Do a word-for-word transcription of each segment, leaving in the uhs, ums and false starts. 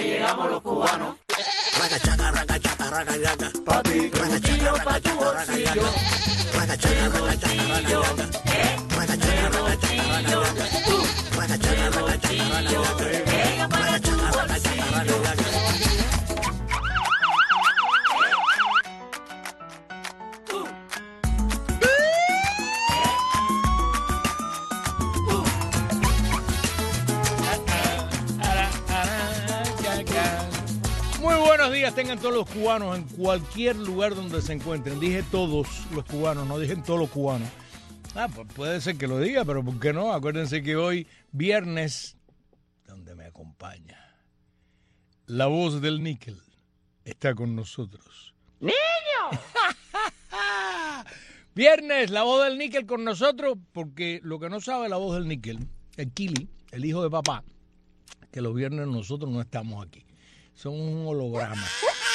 llegamos los cubanos. Raga, chaca, raga, chaca, raga, yaga. Pa' ti, bolsillo, pa' tu bolsillo. Raga, chaca, raga, chaca, raga, yaga. Raga, chaca, raga, chaca, raga, yaga. Raga, chaca, raga, chaca, raga, yaga. Raga, chaca, raga, chaca, raga, yaga. Muy buenos días tengan todos los cubanos en cualquier lugar donde se encuentren. Dije todos los cubanos, no dije todos los cubanos. Ah, pues puede ser que lo diga, pero ¿por qué no? Acuérdense que hoy, viernes, donde me acompaña la voz del níquel, está con nosotros. ¡Niño! Viernes, la voz del níquel con nosotros, porque lo que no sabe la voz del níquel, el Kili, el hijo de papá, que los viernes nosotros no estamos aquí. Somos un holograma.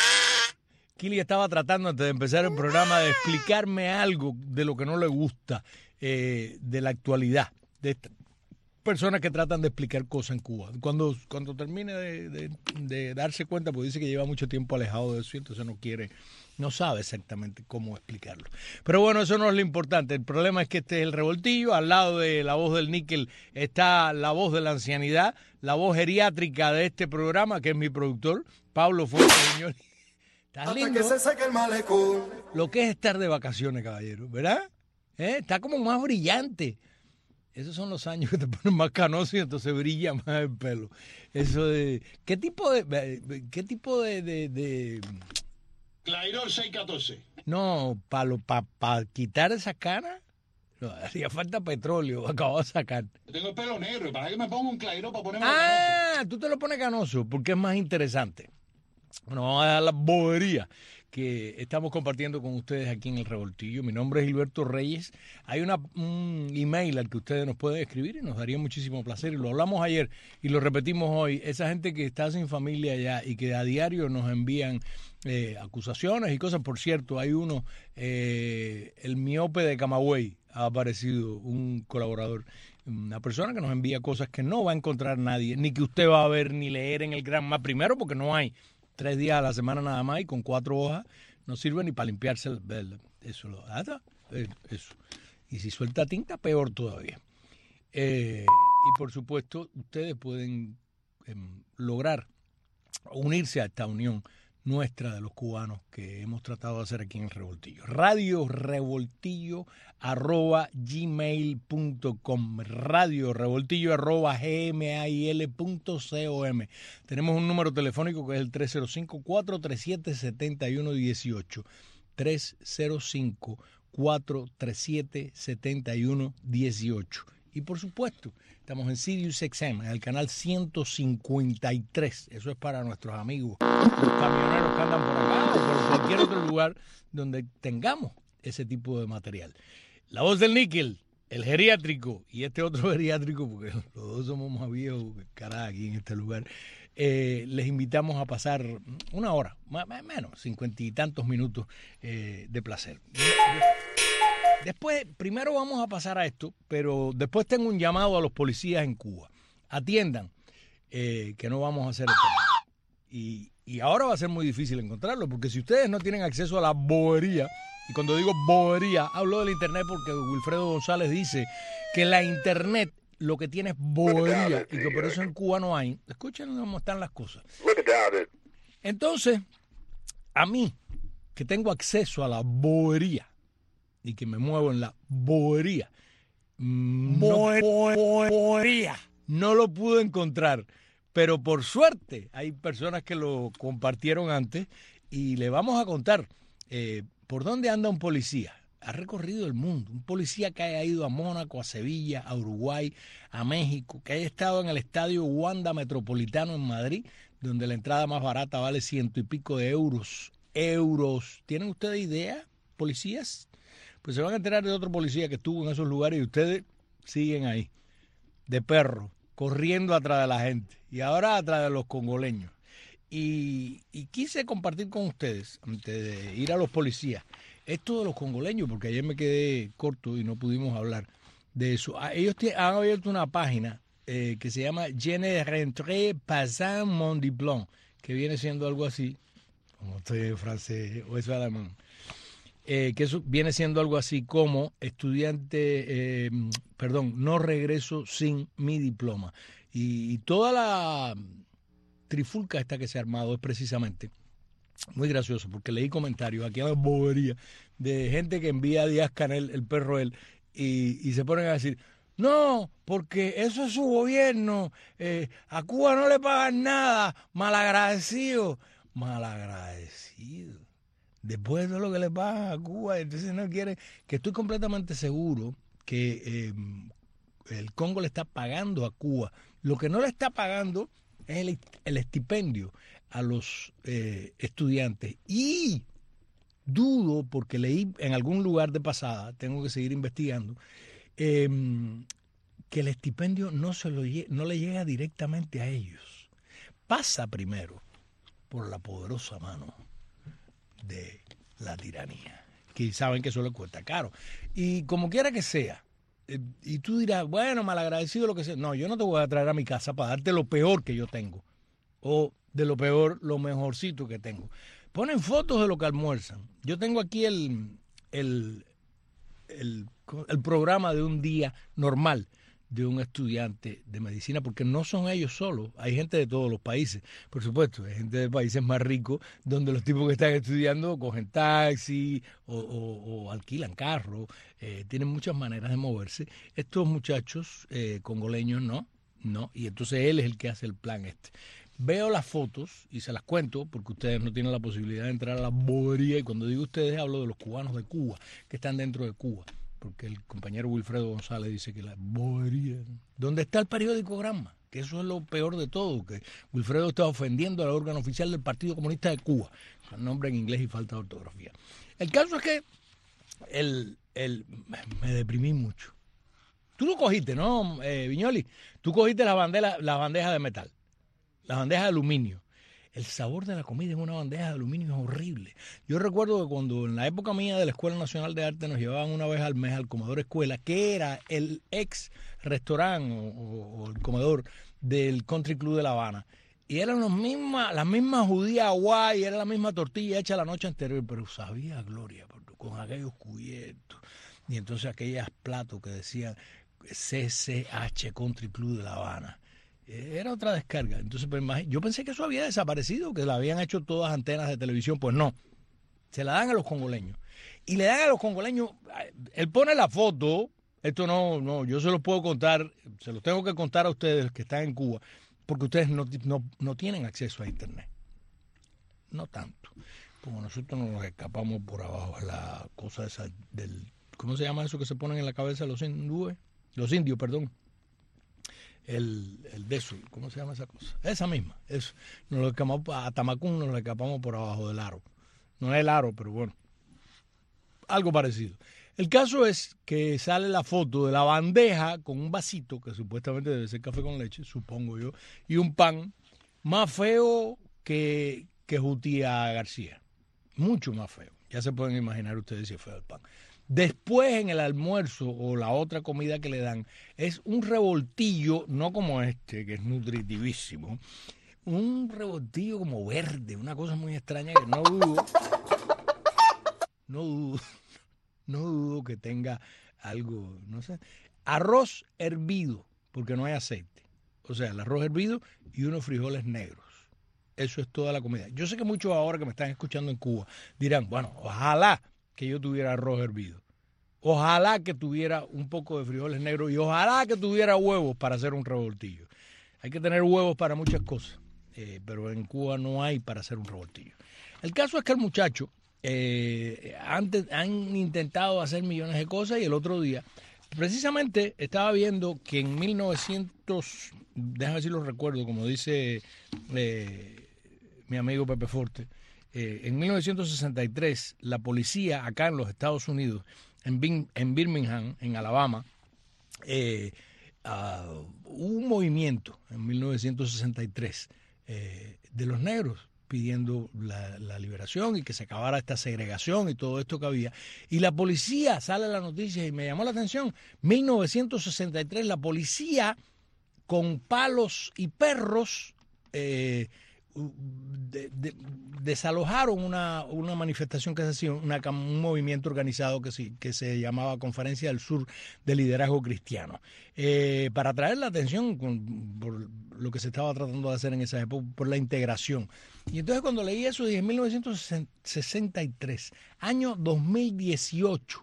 Kili estaba tratando antes de empezar el programa de explicarme algo de lo que no le gusta eh, de la actualidad, de estas personas que tratan de explicar cosas en Cuba. Cuando, cuando termine de, de, de darse cuenta, pues dice que lleva mucho tiempo alejado de eso y entonces no quiere, no sabe exactamente cómo explicarlo. Pero bueno, eso no es lo importante. El problema es que este es el revoltillo. Al lado de la voz del níquel está la voz de la ancianidad, la voz geriátrica de este programa, que es mi productor, Pablo Fuente, señor. ¿Estás lindo? Hasta que se seque el malecón. Lo que es estar de vacaciones, caballero, ¿verdad? ¿Eh? Está como más brillante. Esos son los años que te ponen más canoso y entonces brilla más el pelo. Eso de... ¿Qué tipo de... ¿Qué tipo de... de, de... Clairol seiscientos catorce. No, para pa, pa quitar esa cara, no, haría falta petróleo, acabo de sacar. Yo tengo el pelo negro, ¿para qué me pongo un Clairol para ponerme Ah, canoso? tú te lo pones canoso, porque es más interesante. Bueno, vamos a dar la bobería que estamos compartiendo con ustedes aquí en El Revoltillo. Mi nombre es Gilberto Reyes. Hay una, un email al que ustedes nos pueden escribir y nos daría muchísimo placer. Y lo hablamos ayer y lo repetimos hoy. Esa gente que está sin familia ya y que a diario nos envían eh, acusaciones y cosas. Por cierto, hay uno, eh, el miope de Camagüey, ha aparecido un colaborador. Una persona que nos envía cosas que no va a encontrar nadie, ni que usted va a ver ni leer en el Granma. Primero porque no hay. Tres días a la semana nada más y con cuatro hojas no sirve ni para limpiarse el, el, eso, lo, eso. Y si suelta tinta, peor todavía. Eh, y por supuesto, ustedes pueden eh, lograr unirse a esta unión nuestra de los cubanos que hemos tratado de hacer aquí en el Revoltillo. Radio Revoltillo arroba gmail punto com, Radio Revoltillo arroba gmail punto com. Tenemos un número telefónico que es el tres cero cinco, cuatro tres siete, siete uno uno ocho. tres cero cinco, cuatro tres siete, siete uno uno ocho. Y por supuesto, estamos en Sirius X M, en el canal ciento cincuenta y tres. Eso es para nuestros amigos, los camioneros que andan por acá o por cualquier otro lugar donde tengamos ese tipo de material. La voz del níquel, el geriátrico y este otro geriátrico, porque los dos somos más viejos que carajo aquí en este lugar. Eh, les invitamos a pasar una hora, más o menos, cincuenta y tantos minutos eh, de placer. Después, primero vamos a pasar a esto, pero después tengo un llamado a los policías en Cuba. Atiendan, eh, que no vamos a hacer esto. Y, y ahora va a ser muy difícil encontrarlo, porque si ustedes no tienen acceso a la bobería, y cuando digo bobería, hablo del internet porque Wilfredo González dice que la internet lo que tiene es bobería, y que por eso en Cuba no hay. Escuchen cómo están las cosas. Entonces, a mí, que tengo acceso a la bobería, y que me muevo en la bobería. No, bobería. No lo pude encontrar, pero por suerte hay personas que lo compartieron antes y le vamos a contar eh, por dónde anda un policía. Ha recorrido el mundo, un policía que haya ido a Mónaco, a Sevilla, a Uruguay, a México, que haya estado en el estadio Wanda Metropolitano en Madrid, donde la entrada más barata vale ciento y pico de euros. Euros. ¿Tienen ustedes idea, policías? Pues se van a enterar de otro policía que estuvo en esos lugares y ustedes siguen ahí, de perro, corriendo atrás de la gente y ahora atrás de los congoleños. Y, y quise compartir con ustedes, antes de ir a los policías, esto de los congoleños, porque ayer me quedé corto y no pudimos hablar de eso. Ellos han abierto una página eh, que se llama Je ne rentré pas en mon diplôme, que viene siendo algo así, como estoy en francés o es alemán, eh, que eso viene siendo algo así como estudiante, eh, perdón, no regreso sin mi diploma. Y, y toda la trifulca esta que se ha armado es precisamente muy gracioso, porque leí comentarios aquí a la bobería de gente que envía a Díaz Canel, el perro él, y, y se ponen a decir, no, porque eso es su gobierno, eh, a Cuba no le pagan nada, malagradecido, malagradecido. Después de todo lo que le pagan a Cuba, entonces no quieren, que estoy completamente seguro que eh, el Congo le está pagando a Cuba. Lo que no le está pagando es el, el estipendio a los eh, estudiantes. Y dudo, porque leí en algún lugar de pasada, tengo que seguir investigando, eh, que el estipendio no, se lo, no le llega directamente a ellos. Pasa primero por la poderosa mano de la tiranía, que saben que eso le cuesta caro. Y como quiera que sea, eh, y tú dirás, bueno, malagradecido lo que sea. No, yo no te voy a traer a mi casa para darte lo peor que yo tengo, o de lo peor, lo mejorcito que tengo. Ponen fotos de lo que almuerzan. Yo tengo aquí el, el, el, el programa de un día normal de un estudiante de medicina, porque no son ellos solos, hay gente de todos los países, por supuesto, hay gente de países más ricos donde los tipos que están estudiando cogen taxi o, o, o alquilan carro, eh, tienen muchas maneras de moverse. Estos muchachos eh, congoleños no, no, y entonces él es el que hace el plan este. Veo las fotos y se las cuento porque ustedes no tienen la posibilidad de entrar a la bobería, y cuando digo ustedes hablo de los cubanos de Cuba que están dentro de Cuba, porque el compañero Wilfredo González dice que la bobería, ¿dónde está el periódico Granma? Que eso es lo peor de todo, que Wilfredo está ofendiendo al órgano oficial del Partido Comunista de Cuba, con nombre en inglés y falta de ortografía. El caso es que el, el, me deprimí mucho. Tú lo cogiste, ¿no, eh, Viñoli? Tú cogiste la bandeja, la bandeja de metal, la bandeja de aluminio. El sabor de la comida en una bandeja de aluminio es horrible. Yo recuerdo que cuando en la época mía de la Escuela Nacional de Arte nos llevaban una vez al mes al comedor escuela, que era el ex restaurante o, o, o el comedor del Country Club de La Habana. Y eran los mismas, las mismas judías guay, era la misma tortilla hecha la noche anterior, pero sabía a gloria, con aquellos cubiertos. Y entonces aquellos platos que decían C C H Country Club de La Habana. Era otra descarga. Entonces, pues, yo pensé que eso había desaparecido, que la habían hecho todas antenas de televisión. Pues no, se la dan a los congoleños. Y le dan a los congoleños, él pone la foto, esto no, no, yo se los puedo contar, se los tengo que contar a ustedes que están en Cuba, porque ustedes no, no, no tienen acceso a internet. No tanto. Como nosotros nos escapamos por abajo de la cosa esa del, ¿cómo se llama eso que se ponen en la cabeza los hindúes? Los indios, perdón. El, el de eso, ¿cómo se llama esa cosa? Esa misma, eso. Nos lo escapamos a Tamacún, nos lo escapamos por abajo del aro. No es el aro, pero bueno, algo parecido. El caso es que sale la foto de la bandeja con un vasito, que supuestamente debe ser café con leche, supongo yo, y un pan más feo que, que Jutía García. Mucho más feo. Ya se pueden imaginar ustedes si es feo el pan. Después, en el almuerzo o la otra comida que le dan, es un revoltillo, no como este, que es nutritivísimo, un revoltillo como verde, una cosa muy extraña que no dudo, no dudo, no dudo que tenga algo, no sé, arroz hervido, porque no hay aceite. O sea, el arroz hervido y unos frijoles negros. Eso es toda la comida. Yo sé que muchos ahora que me están escuchando en Cuba dirán, bueno, ojalá que yo tuviera arroz hervido. Ojalá que tuviera un poco de frijoles negros y ojalá que tuviera huevos para hacer un revoltillo. Hay que tener huevos para muchas cosas, eh, pero en Cuba no hay para hacer un revoltillo. El caso es que el muchacho, eh, antes han intentado hacer millones de cosas y el otro día, precisamente estaba viendo que en mil novecientos, déjame ver si lo recuerdo, como dice eh, mi amigo Pepe Forte, Eh, en mil novecientos sesenta y tres, la policía acá en los Estados Unidos, en, Bing, en Birmingham, en Alabama, eh, uh, hubo un movimiento en mil novecientos sesenta y tres eh, de los negros pidiendo la, la liberación y que se acabara esta segregación y todo esto que había. Y la policía, sale la noticia y me llamó la atención, mil novecientos sesenta y tres, la policía con palos y perros eh, de, de, desalojaron una, una manifestación que se hacía, una, un movimiento organizado que, sí, que se llamaba Conferencia del Sur de Liderazgo Cristiano, eh, para atraer la atención con, por lo que se estaba tratando de hacer en esa época, por la integración. Y entonces cuando leí eso dije, mil novecientos sesenta y tres, año dos mil dieciocho,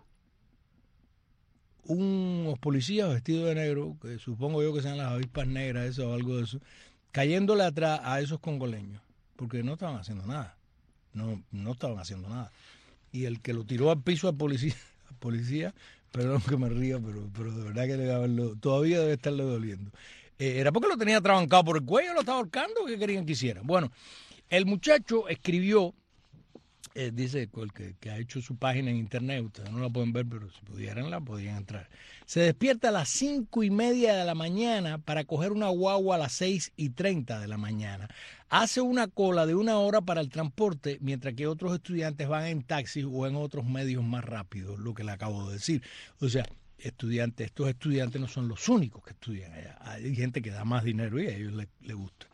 unos policías vestidos de negro, que supongo yo que sean las avispas negras, eso o algo de eso, cayéndole atrás a esos congoleños, porque no estaban haciendo nada, no, no estaban haciendo nada. Y el que lo tiró al piso al policía, al policía, perdón que me ría, pero, pero de verdad que debe haberlo, todavía debe estarle doliendo. Eh, era porque lo tenía trabancado por el cuello, lo estaba ahorcando, ¿qué querían que hiciera? Bueno, el muchacho escribió, eh, dice el que, que ha hecho su página en internet, ustedes no la pueden ver, pero si pudieran la podían entrar. Se despierta a las cinco y media de la mañana para coger una guagua a las seis y treinta de la mañana. Hace una cola de una hora para el transporte, mientras que otros estudiantes van en taxis o en otros medios más rápidos, lo que le acabo de decir. O sea, estudiantes, estos estudiantes no son los únicos que estudian allá. Hay gente que da más dinero y a ellos les, les gusta.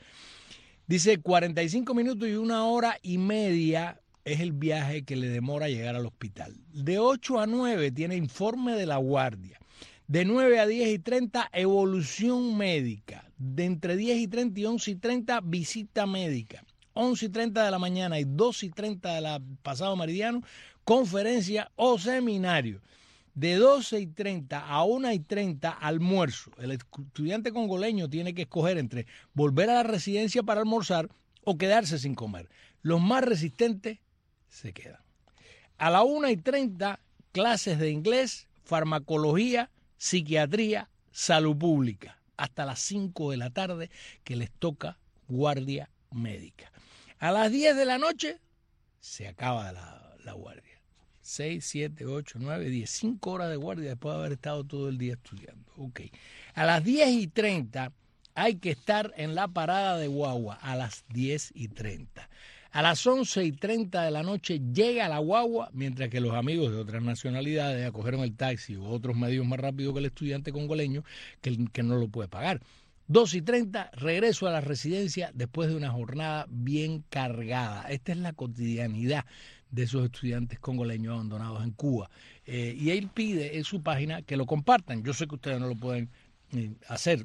Dice cuarenta y cinco minutos y una hora y media es el viaje que le demora llegar al hospital. De ocho a nueve tiene informe de la guardia. De nueve a diez y treinta, evolución médica. De entre diez y treinta y once y treinta, visita médica. once y treinta de la mañana y doce y treinta de la pasado meridiano, conferencia o seminario. De doce y treinta a una y treinta, almuerzo. El estudiante congoleño tiene que escoger entre volver a la residencia para almorzar o quedarse sin comer. Los más resistentes se quedan. A la una y treinta, clases de inglés, farmacología, psiquiatría, salud pública. Hasta las cinco de la tarde que les toca guardia médica. A las diez de la noche se acaba la, la guardia. seis, siete, ocho, nueve, diez, cinco horas de guardia después de haber estado todo el día estudiando. Okay. A las diez y treinta hay que estar en la parada de guagua a las diez y treinta. A las once y treinta de la noche llega la guagua, mientras que los amigos de otras nacionalidades acogieron el taxi u otros medios más rápidos que el estudiante congoleño que, que no lo puede pagar. doce y treinta, regreso a la residencia después de una jornada bien cargada. Esta es la cotidianidad de esos estudiantes congoleños abandonados en Cuba. Eh, y él pide en su página que lo compartan. Yo sé que ustedes no lo pueden eh, hacer.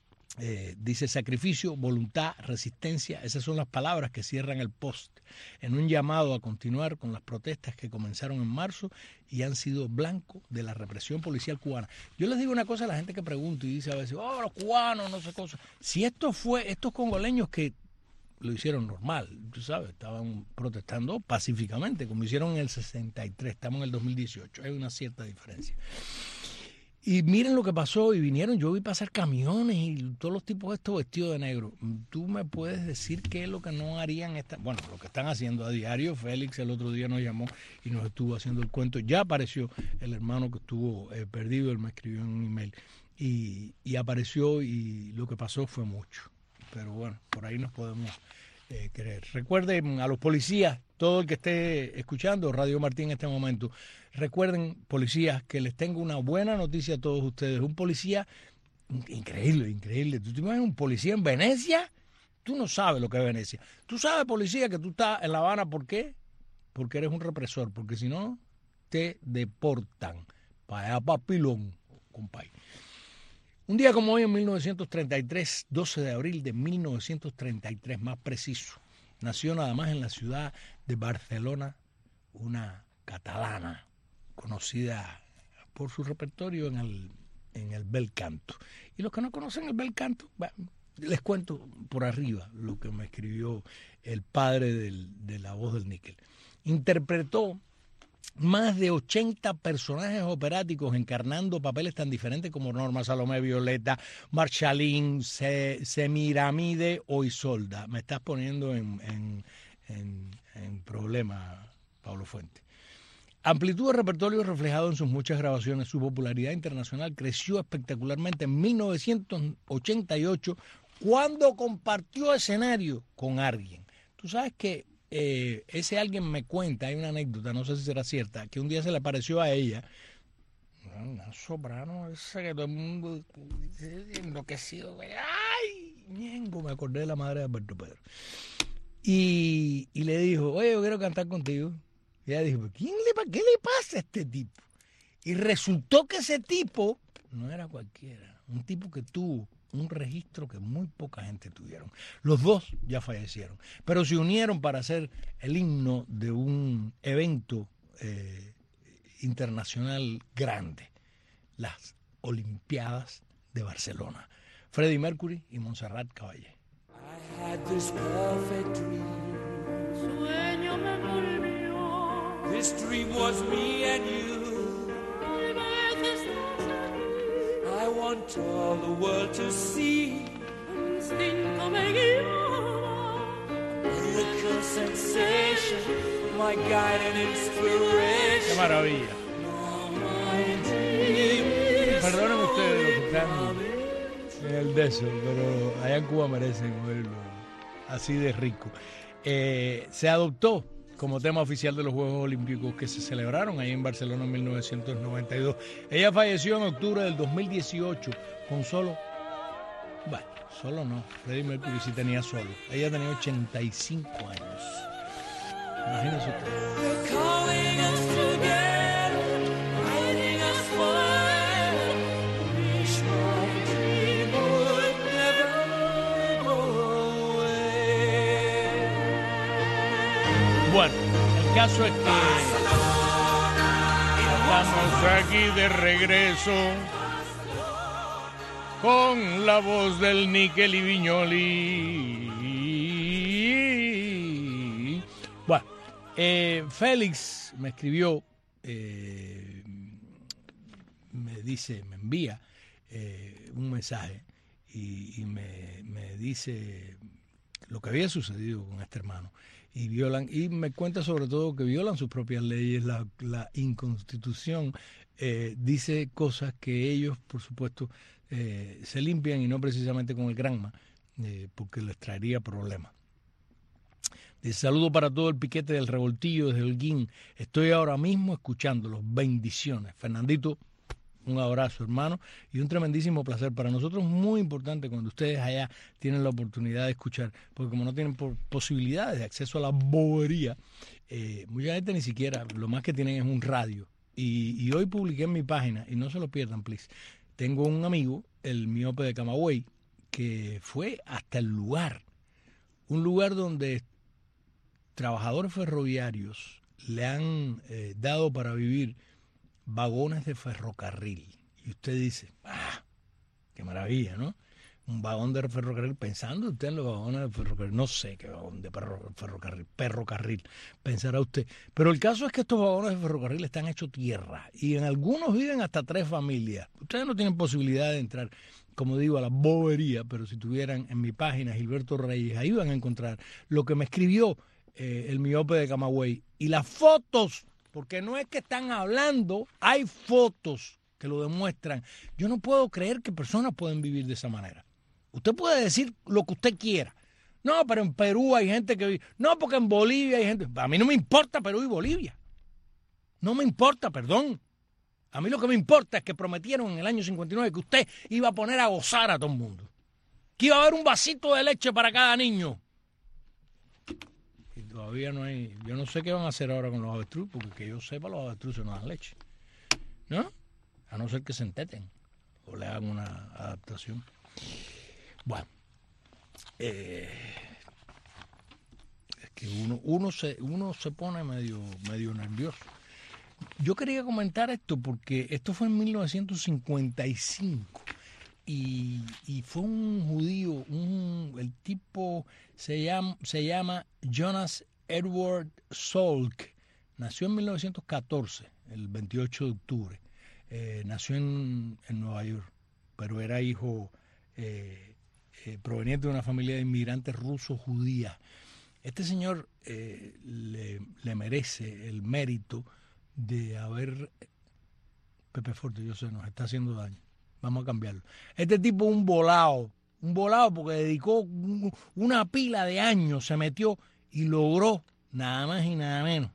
Eh, dice sacrificio, voluntad, resistencia. Esas son las palabras que cierran el post en un llamado a continuar con las protestas que comenzaron en marzo y han sido blanco de la represión policial cubana. Yo les digo una cosa a la gente que pregunta y dice a veces, oh, los cubanos, no sé cosas. Si esto fue, estos congoleños que lo hicieron normal, tú sabes, estaban protestando pacíficamente, como hicieron en el sesenta y tres, estamos en el dos mil dieciocho, hay una cierta diferencia. Y miren lo que pasó, y vinieron, yo vi pasar camiones y todos los tipos de estos vestidos de negro. ¿Tú me puedes decir qué es lo que no harían? Esta... Bueno, lo que están haciendo a diario. Félix el otro día nos llamó y nos estuvo haciendo el cuento. Ya apareció el hermano que estuvo eh, perdido, él me escribió en un email. Y, y apareció y lo que pasó fue mucho. Pero bueno, por ahí nos podemos eh, creer. Recuerden a los policías, todo el que esté escuchando Radio Martí en este momento, recuerden, policías, que les tengo una buena noticia a todos ustedes. Un policía increíble, increíble. ¿Tú te imaginas un policía en Venecia? Tú no sabes lo que es Venecia. Tú sabes, policía, que tú estás en La Habana. ¿Por qué? Porque eres un represor. Porque si no, te deportan. Para allá, papilón, compadre. Un día como hoy, en mil novecientos treinta y tres, doce de abril de mil novecientos treinta y tres, más preciso, nació nada más en la ciudad de Barcelona una catalana conocida por su repertorio en el, en el bel canto. Y los que no conocen el bel canto, bueno, les cuento por arriba lo que me escribió el padre del, de La Voz del Níquel. Interpretó más de ochenta personajes operáticos encarnando papeles tan diferentes como Norma, Salomé, Violeta, Marchalín, Se, Semiramide o Isolda. Me estás poniendo en, en, en, en problema, Pablo Fuente. Amplitud de repertorio reflejado en sus muchas grabaciones. Su popularidad internacional creció espectacularmente en mil novecientos ochenta y ocho cuando compartió escenario con alguien. Tú sabes que eh, ese alguien me cuenta, hay una anécdota, no sé si será cierta, que un día se le apareció a ella, una soprano esa que todo el mundo enloquecido. ¡Ay! Ñengo, me acordé de la madre de Alberto Pedro. Y, y le dijo, oye, yo quiero cantar contigo. Y ella dijo, ¿quién le, ¿qué le pasa a este tipo? Y resultó que ese tipo no era cualquiera, un tipo que tuvo un registro que muy poca gente tuvieron. Los dos ya fallecieron, pero se unieron para hacer el himno de un evento eh, internacional grande, las Olimpiadas de Barcelona. Freddie Mercury y Montserrat Caballé. I had this perfect dream. Sueño me volvió. This dream was me and you. Tal vez estás aquí. I want all the world to see. Un instinto me guiaba. Miracle sensation, my guide and inspiration. ¡Qué maravilla! Now my dream is Perdonen ustedes los que están coming. en el desert, pero allá en Cuba merecen oírlo así de rico. Eh, se adoptó como tema oficial de los Juegos Olímpicos que se celebraron ahí en Barcelona en mil novecientos noventa y dos. Ella falleció en octubre del dos mil dieciocho con solo, bueno, solo no, Freddie Mercury sí tenía solo. Ella tenía ochenta y cinco años. Imagínense ustedes. They're calling us together, guiding us forever. Wish my dream would never go away. Bueno, el caso es que estamos aquí de regreso con la voz del Níquel y Viñoli. Bueno, eh, Félix me escribió, eh, me dice, me envía eh, un mensaje y, y me, me dice lo que había sucedido con este hermano. Y violan, y me cuenta sobre todo que violan sus propias leyes, la, la inconstitución eh, dice cosas que ellos, por supuesto, eh, se limpian y no precisamente con el Granma, eh, porque les traería problemas. Dice, saludo para todo el piquete del Revoltillo desde Holguín. Estoy ahora mismo escuchándolos. Bendiciones. Fernandito, un abrazo, hermano, y un tremendísimo placer. Para nosotros muy importante cuando ustedes allá tienen la oportunidad de escuchar, porque como no tienen por posibilidades de acceso a la bobería, eh, mucha gente ni siquiera, lo más que tienen es un radio. Y, y hoy publiqué en mi página, y no se lo pierdan, please, tengo un amigo, el miope de Camagüey, que fue hasta el lugar, un lugar donde trabajadores ferroviarios le han eh, dado para vivir vagones de ferrocarril. Y usted dice, ah, qué maravilla, ¿no? Un vagón de ferrocarril, pensando usted en los vagones de ferrocarril, no sé qué vagón de perro, ferrocarril, ferrocarril, pensará usted. Pero el caso es que estos vagones de ferrocarril están hechos tierra y en algunos viven hasta tres familias. Ustedes no tienen posibilidad de entrar, como digo, a la bobería, pero si tuvieran en mi página Gilberto Reyes, ahí van a encontrar lo que me escribió eh, el miope de Camagüey y las fotos. Porque no es que están hablando, hay fotos que lo demuestran. Yo no puedo creer que personas pueden vivir de esa manera. Usted puede decir lo que usted quiera. No, pero en Perú hay gente que vive. No, porque en Bolivia hay gente. A mí no me importa Perú y Bolivia. No me importa, perdón. A mí lo que me importa es que prometieron en el año cincuenta y nueve que usted iba a poner a gozar a todo el mundo. Que iba a haber un vasito de leche para cada niño. Y todavía no hay, yo no sé qué van a hacer ahora con los avestruz, porque que yo sepa los avestruces no dan leche, ¿no? A no ser que se enteten o le hagan una adaptación. Bueno, eh, es que uno, uno se, uno se pone medio, medio nervioso. Yo quería comentar esto porque esto fue en mil novecientos cincuenta y cinco y, y fue un judío, un, el tipo se llama, se llama Jonas Edward Salk, nació en mil novecientos catorce, el veintiocho de octubre, eh, nació en, en Nueva York, pero era hijo eh, eh, proveniente de una familia de inmigrantes rusos judías. Este señor eh, le, le merece el mérito de haber... Pepe Forte, yo sé, nos está haciendo daño. Vamos a cambiarlo. Este tipo es un volado, un volado porque dedicó una pila de años, se metió y logró nada más y nada menos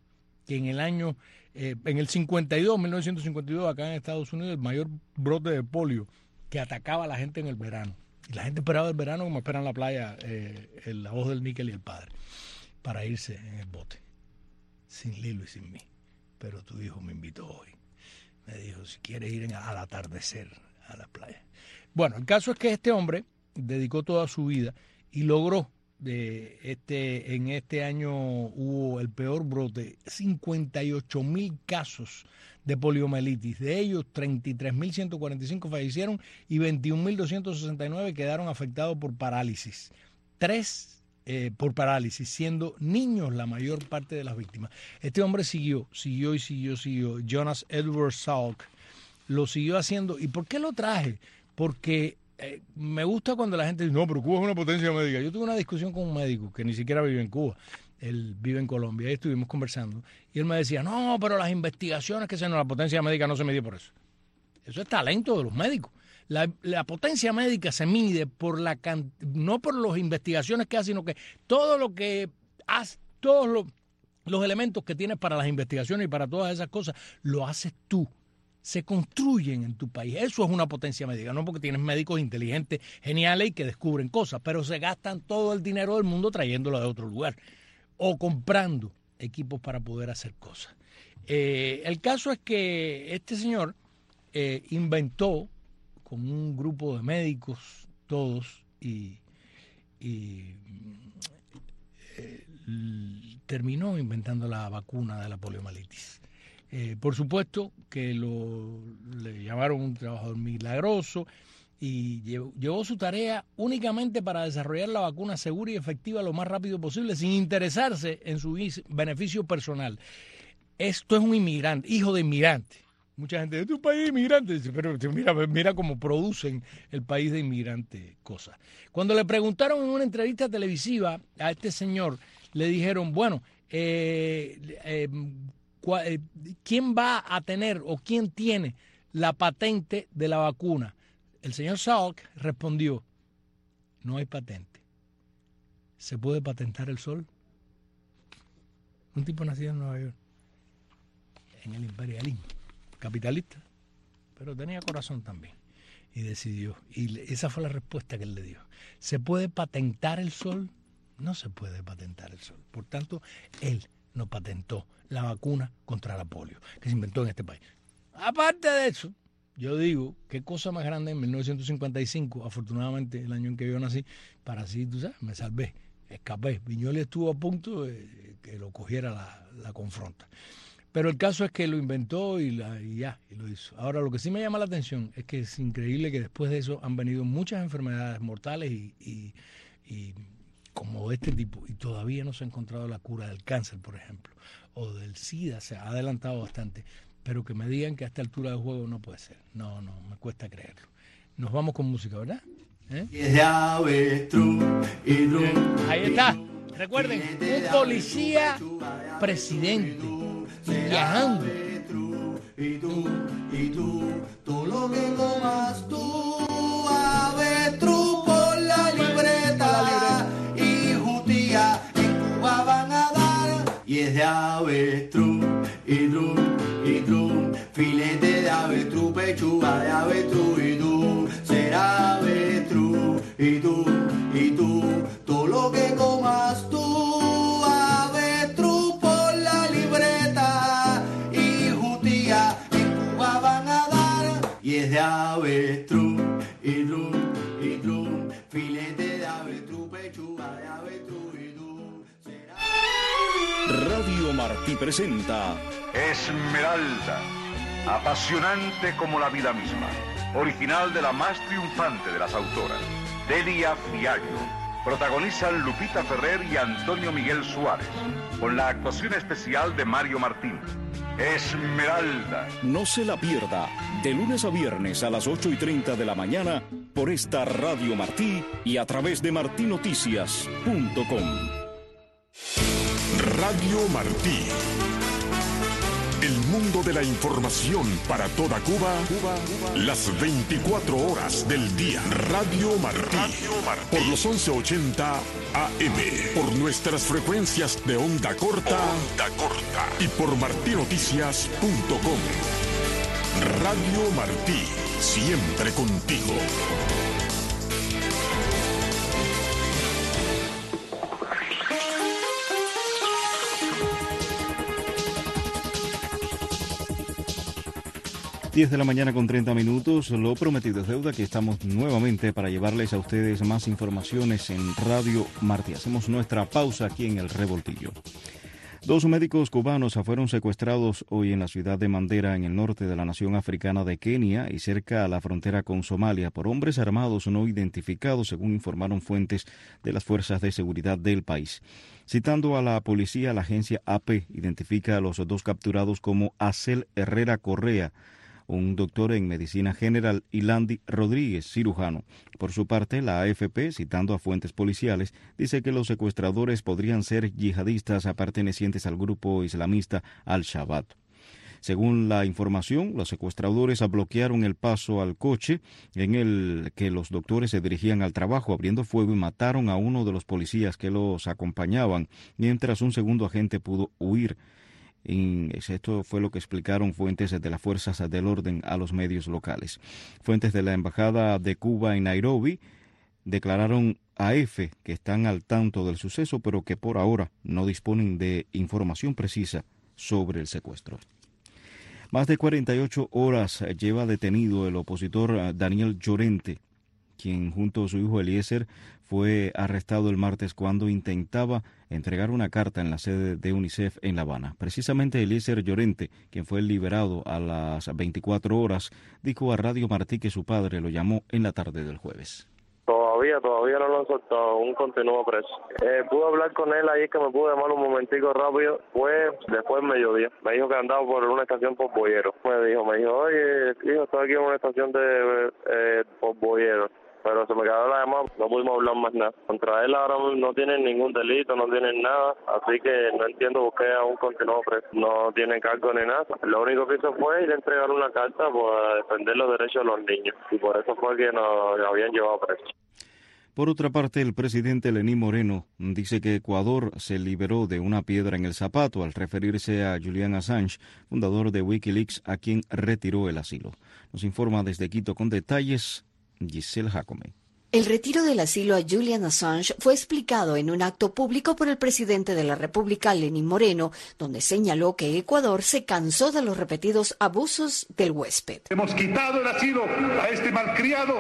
que en el año, eh, en el cincuenta y dos, mil novecientos cincuenta y dos, acá en Estados Unidos, el mayor brote de polio que atacaba a la gente en el verano. Y la gente esperaba el verano como esperan la playa, eh, el, la voz del níquel y el padre, para irse en el bote, sin Lilo y sin mí. Pero tu hijo me invitó hoy. Me dijo, si quieres ir en, al atardecer a la playa. Bueno, el caso es que este hombre dedicó toda su vida y logró, de este, en este año hubo el peor brote, cincuenta y ocho mil casos de poliomielitis. De ellos, treinta y tres mil ciento cuarenta y cinco fallecieron y veintiún mil doscientos sesenta y nueve quedaron afectados por parálisis. Tres eh, por parálisis, siendo niños la mayor parte de las víctimas. Este hombre siguió, siguió y siguió, siguió. Jonas Edward Salk lo siguió haciendo. ¿Y por qué lo traje? Porque eh, me gusta cuando la gente dice, no, pero Cuba es una potencia médica. Yo tuve una discusión con un médico que ni siquiera vive en Cuba. Él vive en Colombia y estuvimos conversando. Y él me decía, no, pero las investigaciones que se nos, la potencia médica no se mide por eso. Eso es talento de los médicos. La, la potencia médica se mide por la can, no por las investigaciones que hace, sino que todo lo que hace, todos los, los elementos que tienes para las investigaciones y para todas esas cosas, lo haces tú. Se construyen en tu país. Eso es una potencia médica, no porque tienes médicos inteligentes, geniales y que descubren cosas, pero se gastan todo el dinero del mundo trayéndolo de otro lugar o comprando equipos para poder hacer cosas. Eh, el caso es que este señor eh, inventó con un grupo de médicos, todos, y, y eh, terminó inventando la vacuna de la poliomielitis. Eh, por supuesto que lo, le llamaron un trabajador milagroso y llevó, llevó su tarea únicamente para desarrollar la vacuna segura y efectiva lo más rápido posible, sin interesarse en su beneficio personal. Esto es un inmigrante, hijo de inmigrante. Mucha gente de tu país inmigrante, pero mira, mira cómo producen el país de inmigrantes cosas. Cuando le preguntaron en una entrevista televisiva a este señor, le dijeron, bueno, eh, eh, ¿quién va a tener o quién tiene la patente de la vacuna? El señor Salk respondió, no hay patente. ¿Se puede patentar el sol? Un tipo nacido en Nueva York, en el imperialismo, capitalista, pero tenía corazón también. Y decidió, y esa fue la respuesta que él le dio. ¿Se puede patentar el sol? No se puede patentar el sol. Por tanto, él no patentó la vacuna contra la polio, que se inventó en este país. Aparte de eso, yo digo, qué cosa más grande en mil novecientos cincuenta y cinco, afortunadamente el año en que yo nací, para así, tú sabes, me salvé, escapé. Viñoles estuvo a punto de que lo cogiera la, la confronta. Pero el caso es que lo inventó y, la, y ya, y lo hizo. Ahora, lo que sí me llama la atención es que es increíble que después de eso han venido muchas enfermedades mortales y, y, y como de este tipo, y todavía no se ha encontrado la cura del cáncer, por ejemplo, o del SIDA, se ha adelantado bastante, pero que me digan que a esta altura del juego no puede ser. No, no, me cuesta creerlo. Nos vamos con música, ¿verdad? ¿Eh? Ahí está. Recuerden, un policía presidente viajando. Y tú, y tú, todo lo que comas tú, avestruz por la libreta, y jutía en Cuba van a dar, y es de avestruz, y tú, y tú, filete de avestruz, pechuga de avestruz, y tú, será avestruz, y tú, y tú, todo lo que comas tú. Y es de avestruz, y tú, y tú, filete de avestruz, pechuga de avestruz, y tú, será... Radio Martí presenta Esmeralda, apasionante como la vida misma, original de la más triunfante de las autoras, Delia Fiallo. Protagonizan Lupita Ferrer y Antonio Miguel Suárez, con la actuación especial de Mario Martín. Esmeralda. No se la pierda, de lunes a viernes a las ocho y treinta de la mañana por esta Radio Martí y a través de martí noticias punto com. Radio Martí. El mundo de la información para toda Cuba, Cuba, Cuba. Las veinticuatro horas del día. Radio Martí. Radio Martí. Por los once ochenta A M. Por nuestras frecuencias de onda corta. Onda corta. Y por martí noticias punto com. Radio Martí. Siempre contigo. diez de la mañana con treinta minutos, lo prometido es deuda, que estamos nuevamente para llevarles a ustedes más informaciones en Radio Martí. Hacemos nuestra pausa aquí en El Revoltillo. Dos médicos cubanos fueron secuestrados hoy en la ciudad de Mandera, en el norte de la nación africana de Kenia y cerca a la frontera con Somalia, por hombres armados no identificados, según informaron fuentes de las fuerzas de seguridad del país. Citando a la policía, la agencia A P identifica a los dos capturados como Acel Herrera Correa, un doctor en medicina general, y Landy Rodríguez, cirujano. Por su parte, la A F P, citando a fuentes policiales, dice que los secuestradores podrían ser yihadistas pertenecientes al grupo islamista Al-Shabaab. Según la información, los secuestradores bloquearon el paso al coche en el que los doctores se dirigían al trabajo, abriendo fuego, y mataron a uno de los policías que los acompañaban, mientras un segundo agente pudo huir. Esto fue lo que explicaron fuentes de las fuerzas del orden a los medios locales. Fuentes de la Embajada de Cuba en Nairobi declararon a E F E que están al tanto del suceso, pero que por ahora no disponen de información precisa sobre el secuestro. Más de cuarenta y ocho horas lleva detenido el opositor Daniel Llorente, quien junto a su hijo Eliezer fue arrestado el martes cuando intentaba entregar una carta en la sede de UNICEF en La Habana. Precisamente Eliezer Llorente, quien fue liberado a las veinticuatro horas, dijo a Radio Martí que su padre lo llamó en la tarde del jueves. Todavía, todavía no lo han soltado, aún continúa preso. Eh, pude hablar con él ahí, que me pude llamar un momentico rápido, fue después del mediodía. Me dijo que andaba por una estación por Boyero. Me dijo, me dijo, oye, hijo, estoy aquí en una estación de eh, por Boyero. Pero se me quedó la llamada, no pudimos hablar más nada. Contra él ahora no tienen ningún delito, no tienen nada, así que no entiendo por qué aún continuó preso. No tienen cargo ni nada. Lo único que hizo fue ir a entregar una carta para defender los derechos de los niños, y por eso fue que nos habían llevado preso. Por otra parte, el presidente Lenín Moreno dice que Ecuador se liberó de una piedra en el zapato al referirse a Julian Assange, fundador de Wikileaks, a quien retiró el asilo. Nos informa desde Quito con detalles Giselle Jacome. El retiro del asilo a Julian Assange fue explicado en un acto público por el presidente de la República, Lenín Moreno, donde señaló que Ecuador se cansó de los repetidos abusos del huésped. Hemos quitado el asilo a este malcriado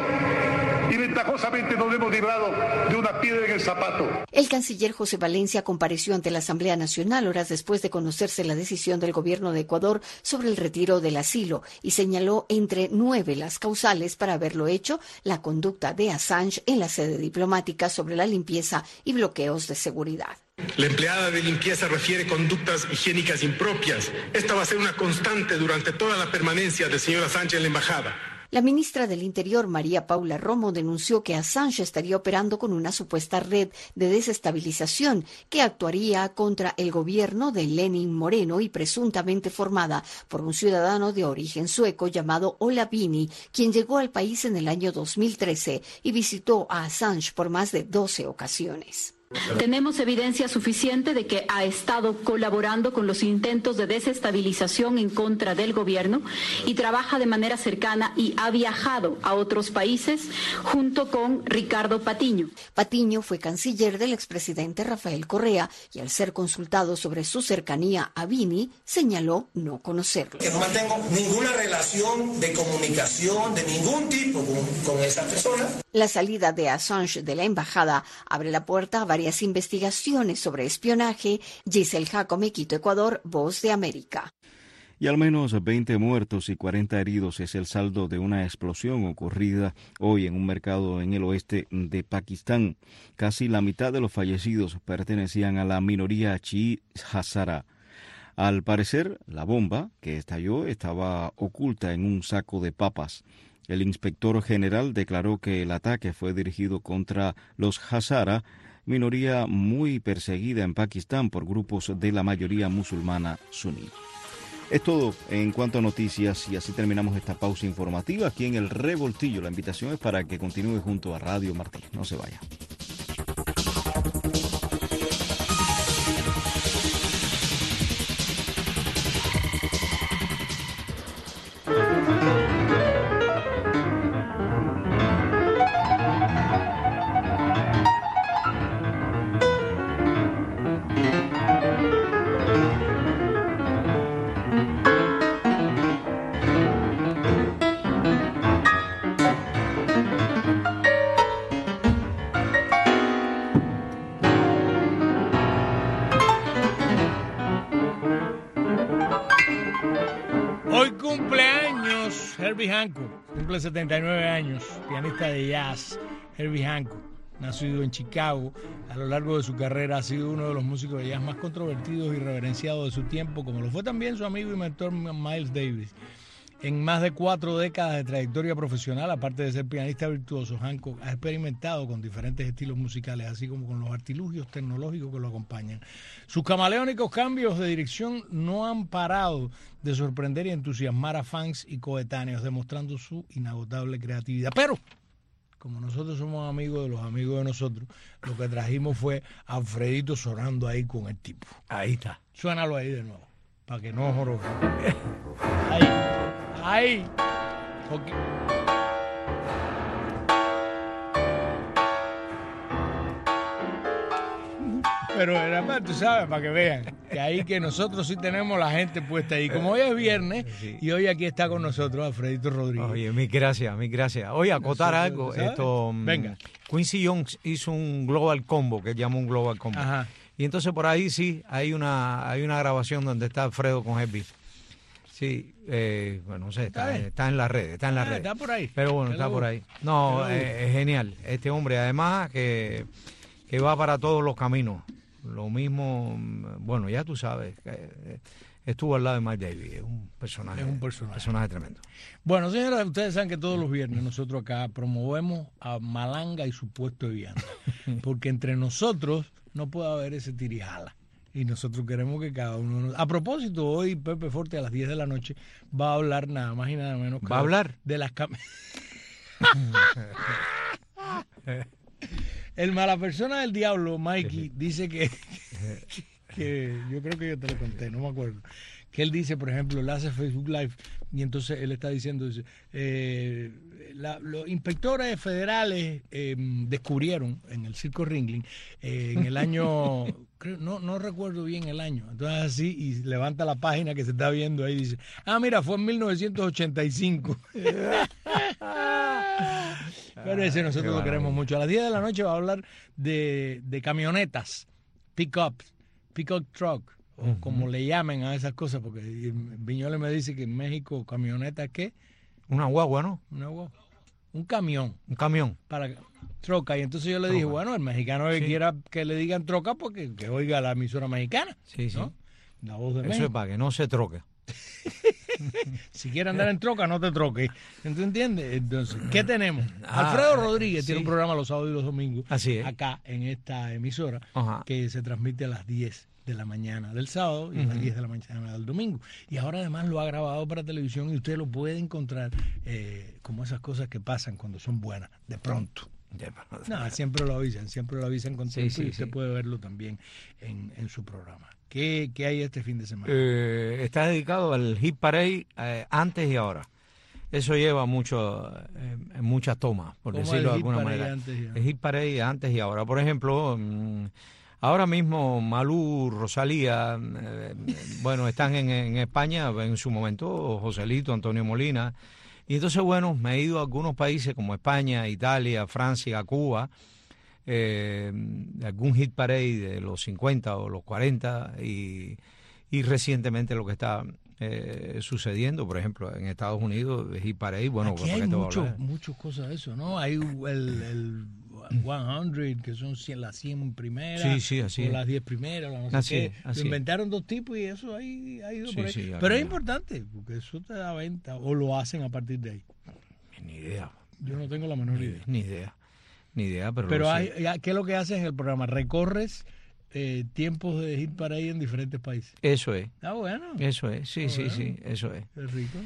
y ventajosamente nos hemos librado de una piedra en el zapato. El canciller José Valencia compareció ante la Asamblea Nacional horas después de conocerse la decisión del gobierno de Ecuador sobre el retiro del asilo y señaló entre nueve las causales para haberlo hecho: la conducta de Assange en la sede diplomática sobre la limpieza y bloqueos de seguridad. La empleada de limpieza refiere conductas higiénicas impropias. Esta va a ser una constante durante toda la permanencia del señor Assange en la embajada. La ministra del Interior, María Paula Romo, denunció que Assange estaría operando con una supuesta red de desestabilización que actuaría contra el gobierno de Lenín Moreno y presuntamente formada por un ciudadano de origen sueco llamado Ola Bini, quien llegó al país en el año dos mil trece y visitó a Assange por más de doce ocasiones. Tenemos evidencia suficiente de que ha estado colaborando con los intentos de desestabilización en contra del gobierno y trabaja de manera cercana y ha viajado a otros países junto con Ricardo Patiño. Patiño fue canciller del expresidente Rafael Correa y al ser consultado sobre su cercanía a Bini, señaló no conocerlo. Que no mantengo ninguna relación de comunicación de ningún tipo con, con esa persona. La salida de Assange de la embajada abre la puerta a varias investigaciones sobre espionaje. Giselle Jacome, Quito, Ecuador, Voz de América. Y al menos veinte muertos y cuarenta heridos es el saldo de una explosión ocurrida hoy en un mercado en el oeste de Pakistán. Casi la mitad de los fallecidos pertenecían a la minoría chií Hazara. Al parecer, la bomba que estalló estaba oculta en un saco de papas. El inspector general declaró que el ataque fue dirigido contra los Hazara, minoría muy perseguida en Pakistán por grupos de la mayoría musulmana suní. Es todo en cuanto a noticias y así terminamos esta pausa informativa aquí en el Revoltillo. La invitación es para que continúe junto a Radio Martí. No se vaya. Herbie Hancock, cumple setenta y nueve años, pianista de jazz. Herbie Hancock, nacido en Chicago, a lo largo de su carrera ha sido uno de los músicos de jazz más controvertidos y reverenciados de su tiempo, como lo fue también su amigo y mentor Miles Davis. En más de cuatro décadas de trayectoria profesional, aparte de ser pianista virtuoso, Hancock ha experimentado con diferentes estilos musicales, así como con los artilugios tecnológicos que lo acompañan. Sus camaleónicos cambios de dirección no han parado de sorprender y entusiasmar a fans y coetáneos, demostrando su inagotable creatividad. Pero, como nosotros somos amigos de los amigos de nosotros, lo que trajimos fue a Alfredito sonando ahí con el tipo. Ahí está. Suénalo ahí de nuevo, para que no jorobe. Ahí. Ahí. Okay. Pero era más, tú sabes, para que vean que ahí que nosotros sí tenemos la gente puesta ahí. Como hoy es viernes, sí. Y hoy aquí está con nosotros Alfredito Rodríguez. Oye, mil gracias, mil gracias. Oye, acotar nosotros, algo. ¿Sabes? Esto, Venga. Quincy Jones hizo un Global Combo, que llamó un Global Combo. Ajá. Y entonces por ahí sí hay una, hay una grabación donde está Alfredo con Herbie. Sí, eh, bueno, no sé, está, está en la red, está en la ah, red. Está por ahí. Pero bueno, está por ahí. No, eh, es genial. Este hombre, además, que, que va para todos los caminos. Lo mismo, bueno, ya tú sabes, que estuvo al lado de Mike Davis. Es un personaje, es un personaje. personaje tremendo. Bueno, señores, ustedes saben que todos los viernes nosotros acá promovemos a Malanga y su puesto de vianda. Porque entre nosotros no puede haber ese tirijala. Y nosotros queremos que cada uno... Nos... A propósito, hoy Pepe Forte a las diez de la noche va a hablar nada más y nada menos que... ¿Va a hablar? De las cam... El mala persona del diablo, Mikey, dice que... que yo creo que yo te lo conté, no me acuerdo. Que él dice, por ejemplo, él hace Facebook Live y entonces él está diciendo, dice, eh, la, los inspectores federales eh, descubrieron en el Circo Ringling eh, en el año, creo, no, no recuerdo bien el año, entonces así, y levanta la página que se está viendo ahí y dice, ah, mira, fue en mil novecientos ochenta y cinco. Pero ese nosotros lo queremos mucho. A las diez de la noche va a hablar de, de camionetas, pick-ups, pick-up truck, o uh-huh. como le llamen a esas cosas, porque Viñoles me dice que en México camioneta, ¿qué? Una guagua, ¿no? Una guagua. Un camión. Un camión. Para troca. Y entonces yo le dije, bueno, el mexicano que sí. quiera que le digan troca, porque que oiga la emisora mexicana. Sí, sí. ¿no? La voz de Eso México. es para que no se troque. Si quiere andar en troca, no te troques. ¿Tú entiendes? Entonces, ¿qué tenemos? Ah, Alfredo Rodríguez sí. tiene un programa los sábados y los domingos. Así es. Acá en esta emisora, Ajá. que se transmite a las diez de la mañana del sábado y uh-huh. a las diez de la mañana del domingo. Y ahora además lo ha grabado para televisión y usted lo puede encontrar eh, como esas cosas que pasan cuando son buenas, de pronto. De pronto. No, siempre lo avisan, siempre lo avisan con tiempo sí, sí, y usted sí. puede verlo también en, en su programa. ¿Qué, ¿Qué hay este fin de semana? Eh, está dedicado al Hit Parade eh, antes y ahora. Eso lleva mucho, eh, muchas tomas, por decirlo de alguna manera. El Hit Parade antes y ahora. Por ejemplo, mmm, ahora mismo Malú, Rosalía, eh, bueno, están en, en España, en su momento Joselito, Antonio Molina. Y entonces, bueno, me he ido a algunos países como España, Italia, Francia, Cuba, eh, algún hit parade de los cincuenta o los cuarenta y, y recientemente lo que está eh, sucediendo, por ejemplo, en Estados Unidos, hit parade, bueno, aquí hay muchas mucho cosas de eso, ¿no? Hay el, el cien, que son cien, las cien primeras, sí, sí, así o las diez primeras, no sé así qué. Es, así lo inventaron dos tipos y eso ahí ha ido sí, por ahí. Sí, pero es importante, porque eso te da venta, o lo hacen a partir de ahí. Ni idea. Yo no tengo la menor ni, idea. Ni idea. Ni idea, pero... Pero hay, ¿qué es lo que haces en el programa? ¿Recorres eh, tiempos de hit parade en diferentes países. Eso es. Está bueno. Eso es, sí, Está sí, bueno. sí, eso es. Es rico.